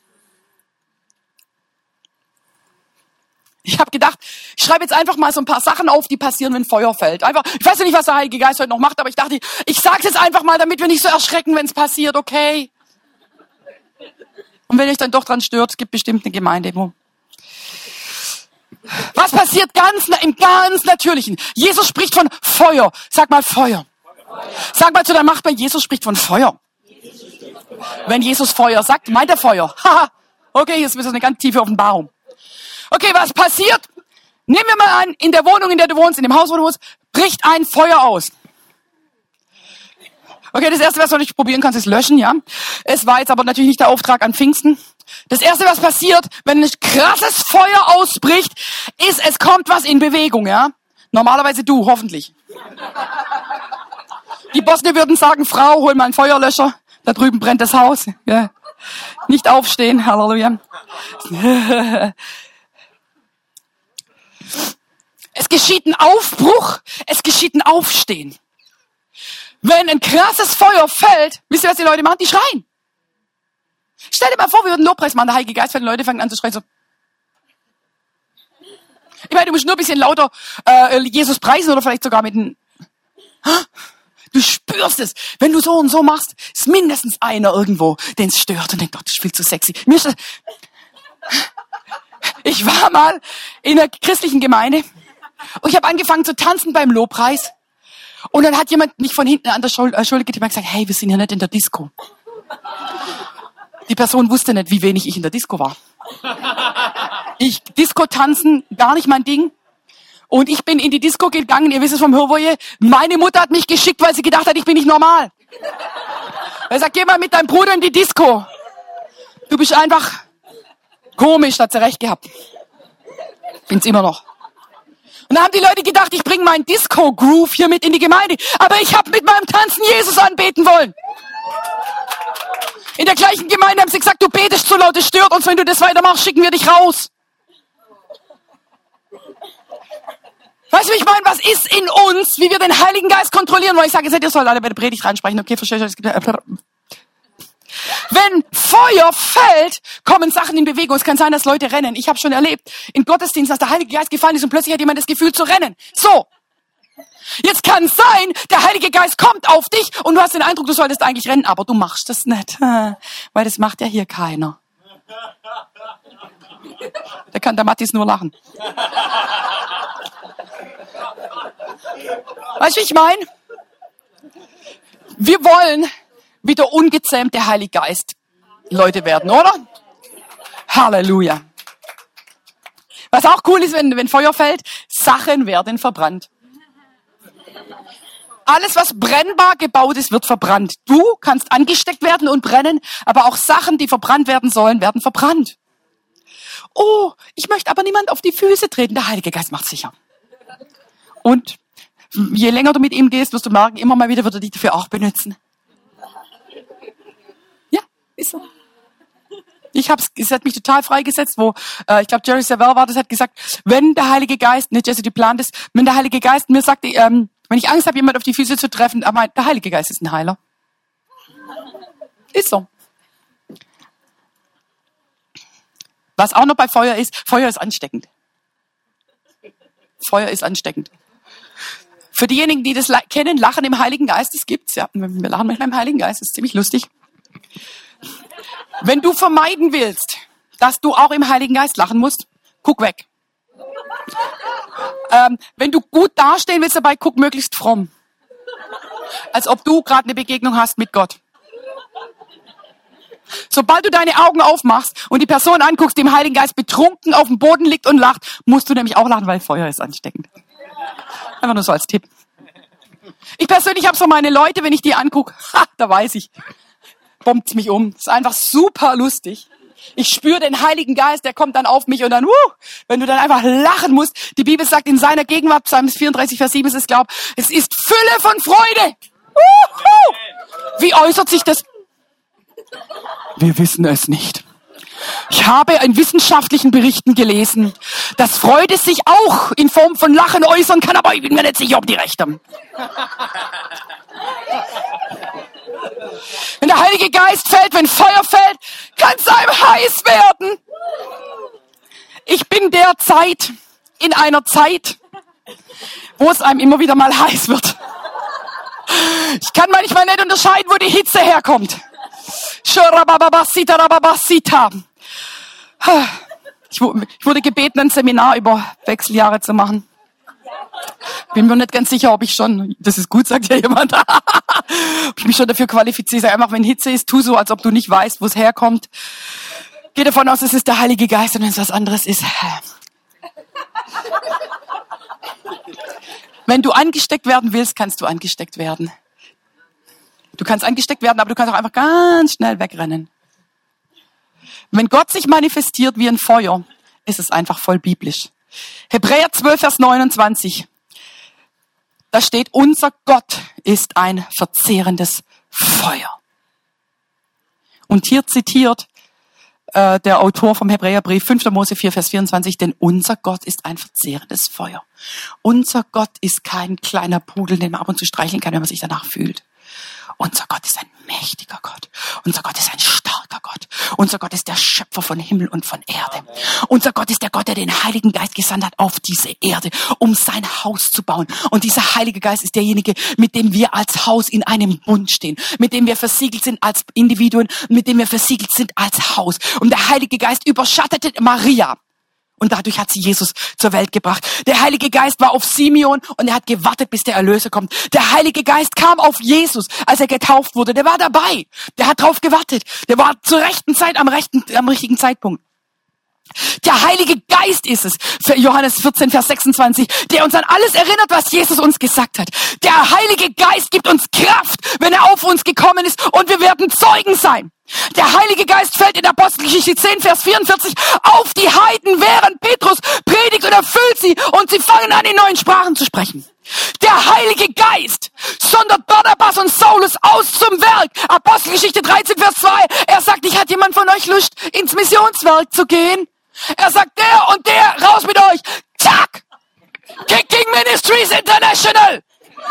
Ich habe gedacht, ich schreibe jetzt einfach mal so ein paar Sachen auf, die passieren, wenn Feuer fällt. Einfach, ich weiß ja nicht, was der Heilige Geist heute noch macht, aber ich dachte, ich sage es jetzt einfach mal, damit wir nicht so erschrecken, wenn es passiert, okay? Und wenn euch dann doch dran stört, es gibt bestimmt eine Gemeinde, wo... Was passiert ganz, im ganz Natürlichen? Jesus spricht von Feuer. Sag mal Feuer. Sag mal zu deinem Nachbarn, Jesus spricht von Feuer. Wenn Jesus Feuer sagt, meint er Feuer. Haha. Okay, jetzt ist eine ganz tiefe Offenbarung. Okay, was passiert? Nehmen wir mal an, in der Wohnung, in der du wohnst, in dem Haus, wo du wohnst, bricht ein Feuer aus. Okay, das Erste, was du nicht probieren kannst, ist löschen, ja. Es war jetzt aber natürlich nicht der Auftrag an Pfingsten. Das Erste, was passiert, wenn ein krasses Feuer ausbricht, ist, es kommt was in Bewegung, ja. Normalerweise du, hoffentlich. Die Bosnier würden sagen, Frau, hol mal einen Feuerlöscher. Da drüben brennt das Haus. Ja. Nicht aufstehen, Halleluja. Es geschieht ein Aufbruch, es geschieht ein Aufstehen. Wenn ein krasses Feuer fällt, wisst ihr, was die Leute machen? Die schreien. Stell dir mal vor, wir würden Lobpreis machen, der Heilige Geist fällt, die Leute fangen an zu schreien so. Ich meine, du musst nur ein bisschen lauter äh, Jesus preisen oder vielleicht sogar mit einem... Du spürst es. Wenn du so und so machst, ist mindestens einer irgendwo, den es stört und denkt, oh, das ist viel zu sexy. Mir ist das... Ich war mal in einer christlichen Gemeinde und ich habe angefangen zu tanzen beim Lobpreis. Und dann hat jemand mich von hinten an der Schulter getippt und gesagt, hey, wir sind ja nicht in der Disco. Die Person wusste nicht, wie wenig ich in der Disco war. Ich, Disco tanzen, gar nicht mein Ding. Und ich bin in die Disco gegangen, ihr wisst es vom Hörwoje. Meine Mutter hat mich geschickt, weil sie gedacht hat, ich bin nicht normal. Er sagt, geh mal mit deinem Bruder in die Disco. Du bist einfach komisch, hat sie recht gehabt. Bin's immer noch. Und da haben die Leute gedacht, ich bringe meinen Disco-Groove hier mit in die Gemeinde. Aber ich habe mit meinem Tanzen Jesus anbeten wollen. In der gleichen Gemeinde haben sie gesagt, du betest zu laut, es stört uns, wenn du das weitermachst, schicken wir dich raus. Weißt du, wie ich meine, was ist in uns, wie wir den Heiligen Geist kontrollieren wollen? Ich sage, jetzt ihr sollt alle bei der Predigt reinsprechen, okay, verstehe ich. Wenn Feuer fällt, kommen Sachen in Bewegung. Es kann sein, dass Leute rennen. Ich habe schon erlebt, in Gottesdienst, dass der Heilige Geist gefallen ist und plötzlich hat jemand das Gefühl zu rennen. So. Jetzt kann es sein, der Heilige Geist kommt auf dich und du hast den Eindruck, du solltest eigentlich rennen, aber du machst das nicht. Weil das macht ja hier keiner. Da kann der Mattis nur lachen. Weißt du, wie ich meine? Wir wollen wieder ungezähmte Heilige Geist Leute werden, oder? Halleluja. Was auch cool ist, wenn, wenn Feuer fällt, Sachen werden verbrannt. Alles, was brennbar gebaut ist, wird verbrannt. Du kannst angesteckt werden und brennen, aber auch Sachen, die verbrannt werden sollen, werden verbrannt. Oh, ich möchte aber niemand auf die Füße treten. Der Heilige Geist macht sicher. Und je länger du mit ihm gehst, wirst du merken, immer mal wieder wird er dich dafür auch benutzen. Ja, ist so. Ich hab's, es hat mich total freigesetzt, wo, äh, ich glaube, Jerry Savelle war das, hat gesagt, wenn der Heilige Geist, nicht Jesse, die plant ist, wenn der Heilige Geist mir sagt, ähm, wenn ich Angst habe, jemand auf die Füße zu treffen, aber der Heilige Geist ist ein Heiler. Ist so. Was auch noch bei Feuer ist, Feuer ist ansteckend. Feuer ist ansteckend. Für diejenigen, die das kennen, Lachen im Heiligen Geist, das gibt's, ja. Wir lachen manchmal im Heiligen Geist, das ist ziemlich lustig. Wenn du vermeiden willst, dass du auch im Heiligen Geist lachen musst, guck weg. Ähm, wenn du gut dastehen willst dabei, guck möglichst fromm. Als ob du gerade eine Begegnung hast mit Gott. Sobald du deine Augen aufmachst und die Person anguckst, die im Heiligen Geist betrunken auf dem Boden liegt und lacht, musst du nämlich auch lachen, weil Feuer ist ansteckend. Einfach nur so als Tipp. Ich persönlich habe so meine Leute, wenn ich die angucke, ha, da weiß ich, bombt's mich um. Das ist einfach super lustig. Ich spüre den Heiligen Geist, der kommt dann auf mich und dann, uh, wenn du dann einfach lachen musst. Die Bibel sagt in seiner Gegenwart, Psalm vierunddreißig, Vers sieben ist es, glaub, es ist Fülle von Freude. Uh-huh. Wie äußert sich das? Wir wissen es nicht. Ich habe in wissenschaftlichen Berichten gelesen, dass Freude sich auch in Form von Lachen äußern kann, aber ich bin mir nicht sicher, ob die recht haben. Wenn der Heilige Geist fällt, wenn Feuer fällt, kann es einem heiß werden. Ich bin derzeit in einer Zeit, wo es einem immer wieder mal heiß wird. Ich kann manchmal nicht unterscheiden, wo die Hitze herkommt. Ich wurde gebeten, ein Seminar über Wechseljahre zu machen. Bin mir nicht ganz sicher, ob ich schon, das ist gut, sagt ja jemand, ob ich mich schon dafür qualifiziere. Sag einfach, wenn Hitze ist, tu so, als ob du nicht weißt, wo es herkommt. Geh davon aus, es ist der Heilige Geist, und wenn es was anderes ist. Wenn du angesteckt werden willst, kannst du angesteckt werden. Du kannst angesteckt werden, aber du kannst auch einfach ganz schnell wegrennen. Wenn Gott sich manifestiert wie ein Feuer, ist es einfach voll biblisch. Hebräer zwölf, Vers neunundzwanzig. Da steht, unser Gott ist ein verzehrendes Feuer. Und hier zitiert äh, der Autor vom Hebräerbrief, fünfter Mose vier, Vers vierundzwanzig, denn unser Gott ist ein verzehrendes Feuer. Unser Gott ist kein kleiner Pudel, den man ab und zu streicheln kann, wenn man sich danach fühlt. Unser Gott ist ein mächtiger Gott. Unser Gott ist ein starker Gott. Unser Gott ist der Schöpfer von Himmel und von Erde. Unser Gott ist der Gott, der den Heiligen Geist gesandt hat auf diese Erde, um sein Haus zu bauen. Und dieser Heilige Geist ist derjenige, mit dem wir als Haus in einem Bund stehen, mit dem wir versiegelt sind als Individuen, mit dem wir versiegelt sind als Haus. Und der Heilige Geist überschattete Maria. Und dadurch hat sie Jesus zur Welt gebracht. Der Heilige Geist war auf Simeon und er hat gewartet, bis der Erlöser kommt. Der Heilige Geist kam auf Jesus, als er getauft wurde. Der war dabei. Der hat drauf gewartet. Der war zur rechten Zeit am rechten, am richtigen Zeitpunkt. Der Heilige Geist ist es, für Johannes vierzehn, Vers sechsundzwanzig, der uns an alles erinnert, was Jesus uns gesagt hat. Der Heilige Geist gibt uns Kraft, wenn er auf uns gekommen ist, und wir werden Zeugen sein. Der Heilige Geist fällt in Apostelgeschichte zehn, Vers vierundvierzig auf die Heiden, während Petrus predigt, und erfüllt sie, und sie fangen an, in neuen Sprachen zu sprechen. Der Heilige Geist sondert Barnabas und Saulus aus zum Werk. Apostelgeschichte dreizehn, Vers zwei. Er sagt, ich hat jemand von euch Lust, ins Missionswerk zu gehen? Er sagt, der und der, raus mit euch. Zack! Kicking Ministries International!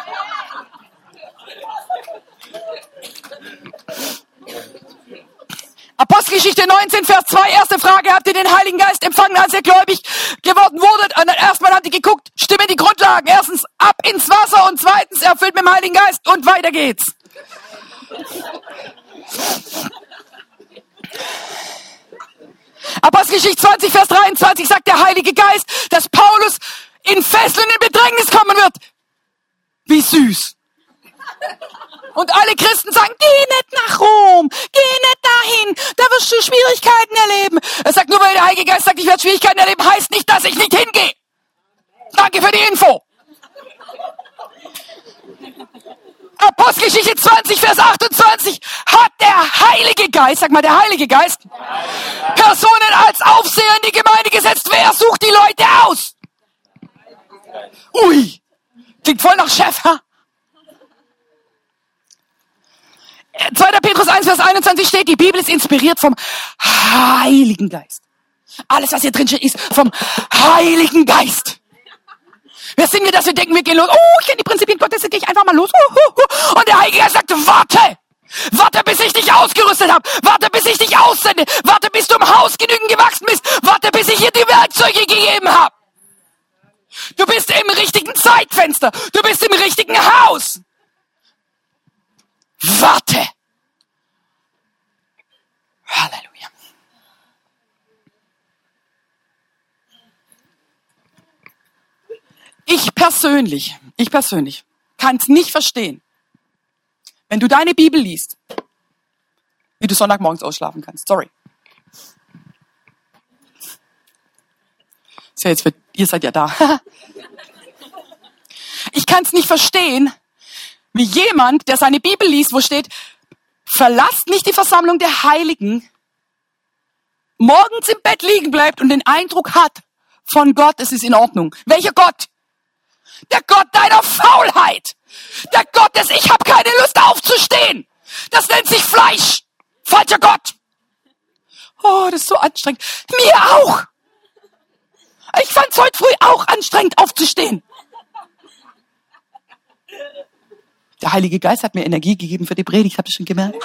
Apostelgeschichte neunzehn, Vers zwei, erste Frage, habt ihr den Heiligen Geist empfangen, als ihr gläubig geworden wurdet? Und dann erstmal habt ihr geguckt, stimmen die Grundlagen. Erstens, ab ins Wasser, und zweitens, erfüllt mit dem Heiligen Geist, und weiter geht's. Apostelgeschichte zwanzig, Vers dreiundzwanzig sagt der Heilige Geist, dass Paulus in Fesseln in Bedrängnis kommen wird. Wie süß. Und alle Christen sagen, geh nicht nach Rom, geh nicht dahin, da wirst du Schwierigkeiten erleben. Er sagt, nur weil der Heilige Geist sagt, ich werde Schwierigkeiten erleben, heißt nicht, dass ich nicht hingehe. Danke für die Info. Apostelgeschichte zwanzig, Vers achtundzwanzig, hat der Heilige Geist, sag mal, der Heilige Geist, Personen als Aufseher in die Gemeinde gesetzt. Wer sucht die Leute aus? Ui, klingt voll nach Chef, ha? zweiter Petrus eins, Vers einundzwanzig steht, die Bibel ist inspiriert vom Heiligen Geist. Alles, was hier drin steht, ist vom Heiligen Geist. Wer sind wir, dass wir denken, wir gehen los? Oh, ich kenne die Prinzipien Gottes, dann gehe ich einfach mal los. Uh, uh, uh. Und der Heilige Geist sagt, warte! Warte, bis ich dich ausgerüstet habe. Warte, bis ich dich aussende. Warte, bis du im Haus genügend gewachsen bist. Warte, bis ich dir die Werkzeuge gegeben habe. Du bist im richtigen Zeitfenster. Du bist im richtigen Haus. Warte! Halleluja. Ich persönlich, ich persönlich kann es nicht verstehen, wenn du deine Bibel liest, wie du Sonntagmorgens ausschlafen kannst. Sorry. Ist ja jetzt für, ihr seid ja da. Ich kann es nicht verstehen, wie jemand, der seine Bibel liest, wo steht, verlasst nicht die Versammlung der Heiligen, morgens im Bett liegen bleibt und den Eindruck hat von Gott, es ist in Ordnung. Welcher Gott? Der Gott deiner Faulheit. Der Gott des Ich habe keine Lust aufzustehen. Das nennt sich Fleisch. Falscher Gott. Oh, das ist so anstrengend. Mir auch. Ich fand es heute früh auch anstrengend aufzustehen. Der Heilige Geist hat mir Energie gegeben für die Predigt, habt ihr schon gemerkt?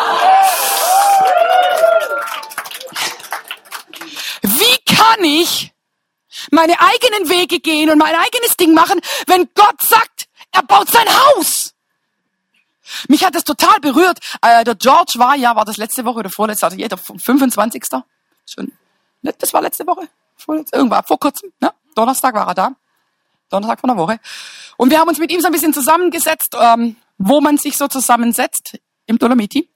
Wie kann ich meine eigenen Wege gehen und mein eigenes Ding machen, wenn Gott sagt, er baut sein Haus? Mich hat das total berührt. Äh, der George war ja, war das letzte Woche oder vorletzte, also jeder fünfundzwanzigsten Schon Das war letzte Woche. Irgendwann, vor kurzem. Ne? Donnerstag war er da. Donnerstag von der Woche. Und wir haben uns mit ihm so ein bisschen zusammengesetzt, ähm, wo man sich so zusammensetzt. Im Dolomiti.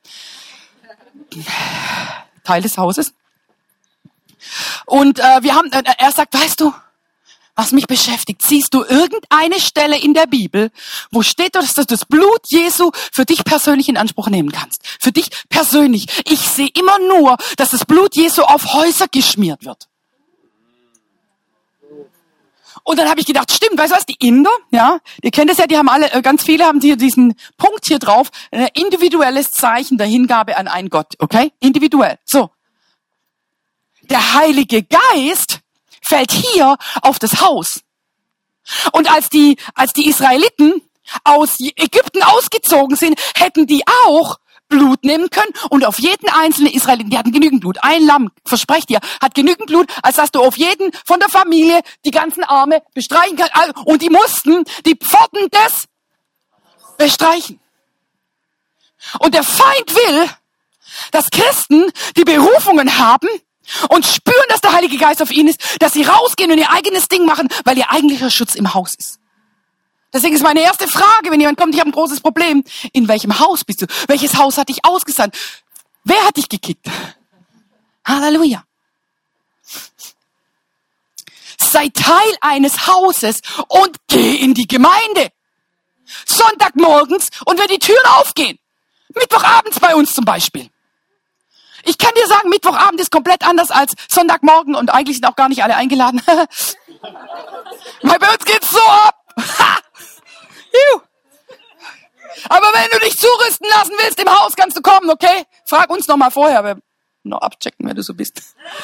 Teil des Hauses. Und äh, wir haben, äh, er sagt, weißt du, was mich beschäftigt, siehst du irgendeine Stelle in der Bibel, wo steht, dass du das Blut Jesu für dich persönlich in Anspruch nehmen kannst? Für dich persönlich. Ich sehe immer nur, dass das Blut Jesu auf Häuser geschmiert wird. Und dann habe ich gedacht, stimmt, weißt du was, die Inder, ja, ihr kennt es ja, die haben alle, ganz viele haben hier diesen Punkt hier drauf, ein individuelles Zeichen der Hingabe an einen Gott, okay? Individuell. So. Der Heilige Geist fällt hier auf das Haus. Und als die, als die Israeliten aus Ägypten ausgezogen sind, hätten die auch Blut nehmen können und auf jeden einzelnen Israeliten, die hatten genügend Blut. Ein Lamm, versprecht dir, hat genügend Blut, als dass du auf jeden von der Familie die ganzen Arme bestreichen kannst. Und die mussten die Pforten des bestreichen. Und der Feind will, dass Christen die Berufungen haben und spüren, dass der Heilige Geist auf ihnen ist, dass sie rausgehen und ihr eigenes Ding machen, weil ihr eigentlicher Schutz im Haus ist. Deswegen ist meine erste Frage, wenn jemand kommt, ich habe ein großes Problem. In welchem Haus bist du? Welches Haus hat dich ausgesandt? Wer hat dich gekickt? Halleluja. Sei Teil eines Hauses und geh in die Gemeinde. Sonntagmorgens und wenn die Türen aufgehen. Mittwochabends bei uns zum Beispiel. Ich kann dir sagen, Mittwochabend ist komplett anders als Sonntagmorgen und eigentlich sind auch gar nicht alle eingeladen. Weil bei uns geht's so ab. Aber wenn du dich zurüsten lassen willst im Haus, kannst du kommen, okay? Frag uns noch mal vorher, wir noch abchecken, wer du so bist.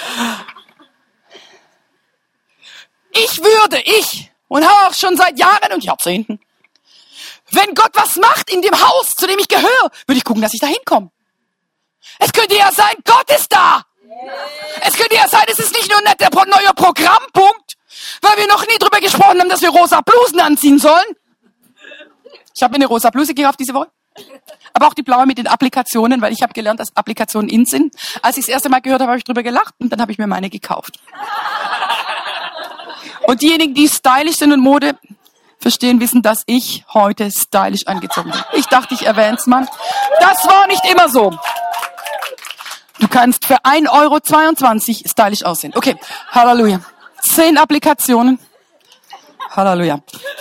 Ich würde, ich, und habe auch schon seit Jahren und Jahrzehnten, wenn Gott was macht in dem Haus, zu dem ich gehöre, würde ich gucken, dass ich da hinkomme. Es könnte ja sein, Gott ist da. Es könnte ja sein, es ist nicht nur ein netter neuer Programmpunkt, weil wir noch nie drüber gesprochen haben, dass wir rosa Blusen anziehen sollen. Ich habe mir eine rosa Bluse gekauft diese Woche. Aber auch die blaue mit den Applikationen, weil ich habe gelernt, dass Applikationen in sind. Als ich das erste Mal gehört habe, habe ich drüber gelacht und dann habe ich mir meine gekauft. Und diejenigen, die stylisch sind und Mode verstehen, wissen, dass ich heute stylisch angezogen bin. Ich dachte, ich erwähne es mal. Das war nicht immer so. Du kannst für ein Euro zweiundzwanzig stylisch aussehen. Okay, Halleluja. Zehn Applikationen. Halleluja.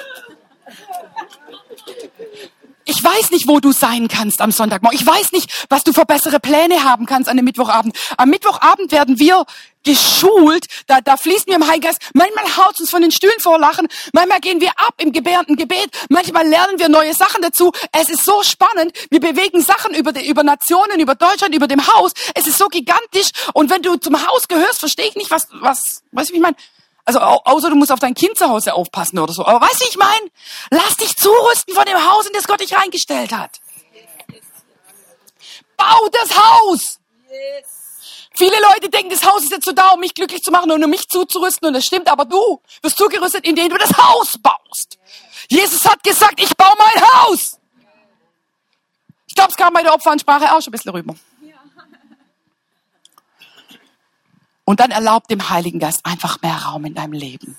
Ich weiß nicht, wo du sein kannst am Sonntagmorgen. Ich weiß nicht, was du für bessere Pläne haben kannst an dem Mittwochabend. Am Mittwochabend werden wir geschult. Da, da fließen wir im Heiligen Geist. Manchmal haut uns von den Stühlen vor Lachen. Manchmal gehen wir ab im gebärenden Gebet. Manchmal lernen wir neue Sachen dazu. Es ist so spannend. Wir bewegen Sachen über, die, über Nationen, über Deutschland, über dem Haus. Es ist so gigantisch. Und wenn du zum Haus gehörst, verstehe ich nicht, was, was, weißt du, wie ich meine? Also außer du musst auf dein Kind zu Hause aufpassen oder so. Aber weißt du, ich meine, lass dich zurüsten von dem Haus, in das Gott dich reingestellt hat. Bau das Haus. Viele Leute denken, das Haus ist jetzt so da, um mich glücklich zu machen und um mich zuzurüsten. Und das stimmt, aber du wirst zugerüstet, indem du das Haus baust. Jesus hat gesagt, ich baue mein Haus. Ich glaube, es kam bei der Opferansprache auch schon ein bisschen rüber. Und dann erlaubt dem Heiligen Geist einfach mehr Raum in deinem Leben.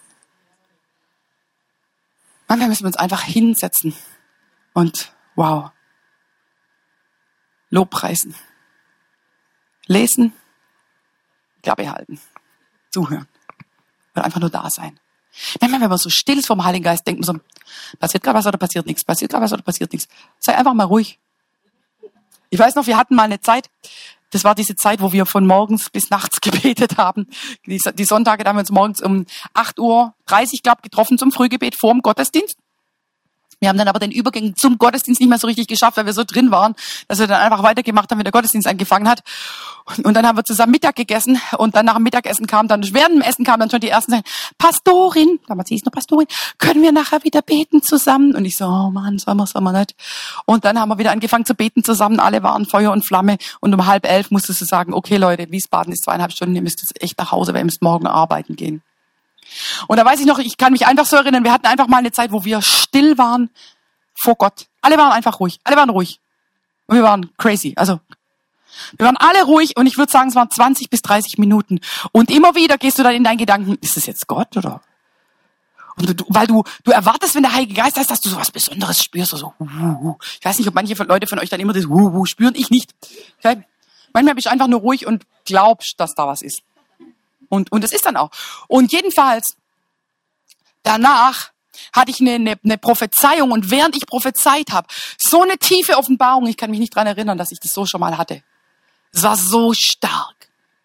Manchmal müssen wir uns einfach hinsetzen und, wow, Lobpreisen, lesen, Klappe halten, zuhören und einfach nur da sein. Manchmal, wenn man so still ist vom Heiligen Geist, denkt man so, passiert gerade was oder passiert nichts, passiert gerade was oder passiert nichts. Sei einfach mal ruhig. Ich weiß noch, wir hatten mal eine Zeit, das war diese Zeit, wo wir von morgens bis nachts gebetet haben. Die, die Sonntage, da haben wir uns morgens um acht Uhr dreißig, glaube ich, getroffen zum Frühgebet vor dem Gottesdienst. Wir haben dann aber den Übergang zum Gottesdienst nicht mehr so richtig geschafft, weil wir so drin waren, dass wir dann einfach weitergemacht haben, wenn der Gottesdienst angefangen hat. Und, und dann haben wir zusammen Mittag gegessen und dann nach dem Mittagessen kam dann, während dem Essen kam dann schon die ersten sagen, Pastorin, damals hieß es noch Pastorin, können wir nachher wieder beten zusammen? Und ich so, oh Mann, sollen wir, sollen wir nicht. Und dann haben wir wieder angefangen zu beten zusammen, alle waren Feuer und Flamme und um halb elf musstest du sagen, okay Leute, Wiesbaden ist zweieinhalb Stunden, ihr müsst jetzt echt nach Hause, weil ihr müsst morgen arbeiten gehen. Und da weiß ich noch, ich kann mich einfach so erinnern, wir hatten einfach mal eine Zeit, wo wir still waren vor Gott. Alle waren einfach ruhig. Alle waren ruhig. Und wir waren crazy. Also, Wir waren alle ruhig und ich würde sagen, es waren zwanzig bis dreißig Minuten. Und immer wieder gehst du dann in deinen Gedanken, ist es jetzt Gott oder? Und du, weil du, du erwartest, wenn der Heilige Geist ist, dass du so was Besonderes spürst, so, so, uh, uh. Ich weiß nicht, ob manche Leute von euch dann immer das uh, uh, spüren, ich nicht. Okay? Manchmal bist du einfach nur ruhig und glaubst, dass da was ist. Und, und das ist dann auch. Und jedenfalls, danach hatte ich eine, eine, eine Prophezeiung und während ich prophezeit habe, so eine tiefe Offenbarung, ich kann mich nicht dran erinnern, dass ich das so schon mal hatte. Es war so stark.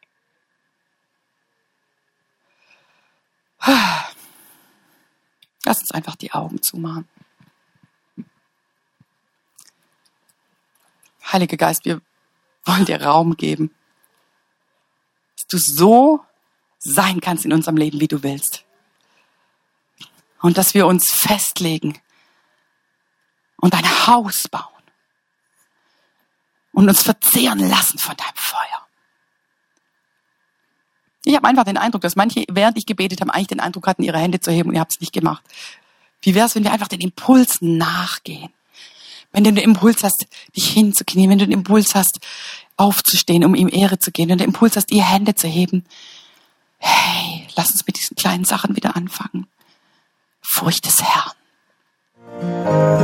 Lass uns einfach die Augen zumachen. Heiliger Geist, wir wollen dir Raum geben, dass du so sein kannst in unserem Leben, wie du willst. Und dass wir uns festlegen und ein Haus bauen und uns verzehren lassen von deinem Feuer. Ich habe einfach den Eindruck, dass manche, während ich gebetet habe, eigentlich den Eindruck hatten, ihre Hände zu heben und ihr habt es nicht gemacht. Wie wäre es, wenn wir einfach den Impulsen nachgehen? Wenn du den Impuls hast, dich hinzuknien, wenn du den Impuls hast, aufzustehen, um ihm Ehre zu geben, wenn du den Impuls hast, die Hände zu heben. Hey, lass uns mit diesen kleinen Sachen wieder anfangen. Furcht des Herrn.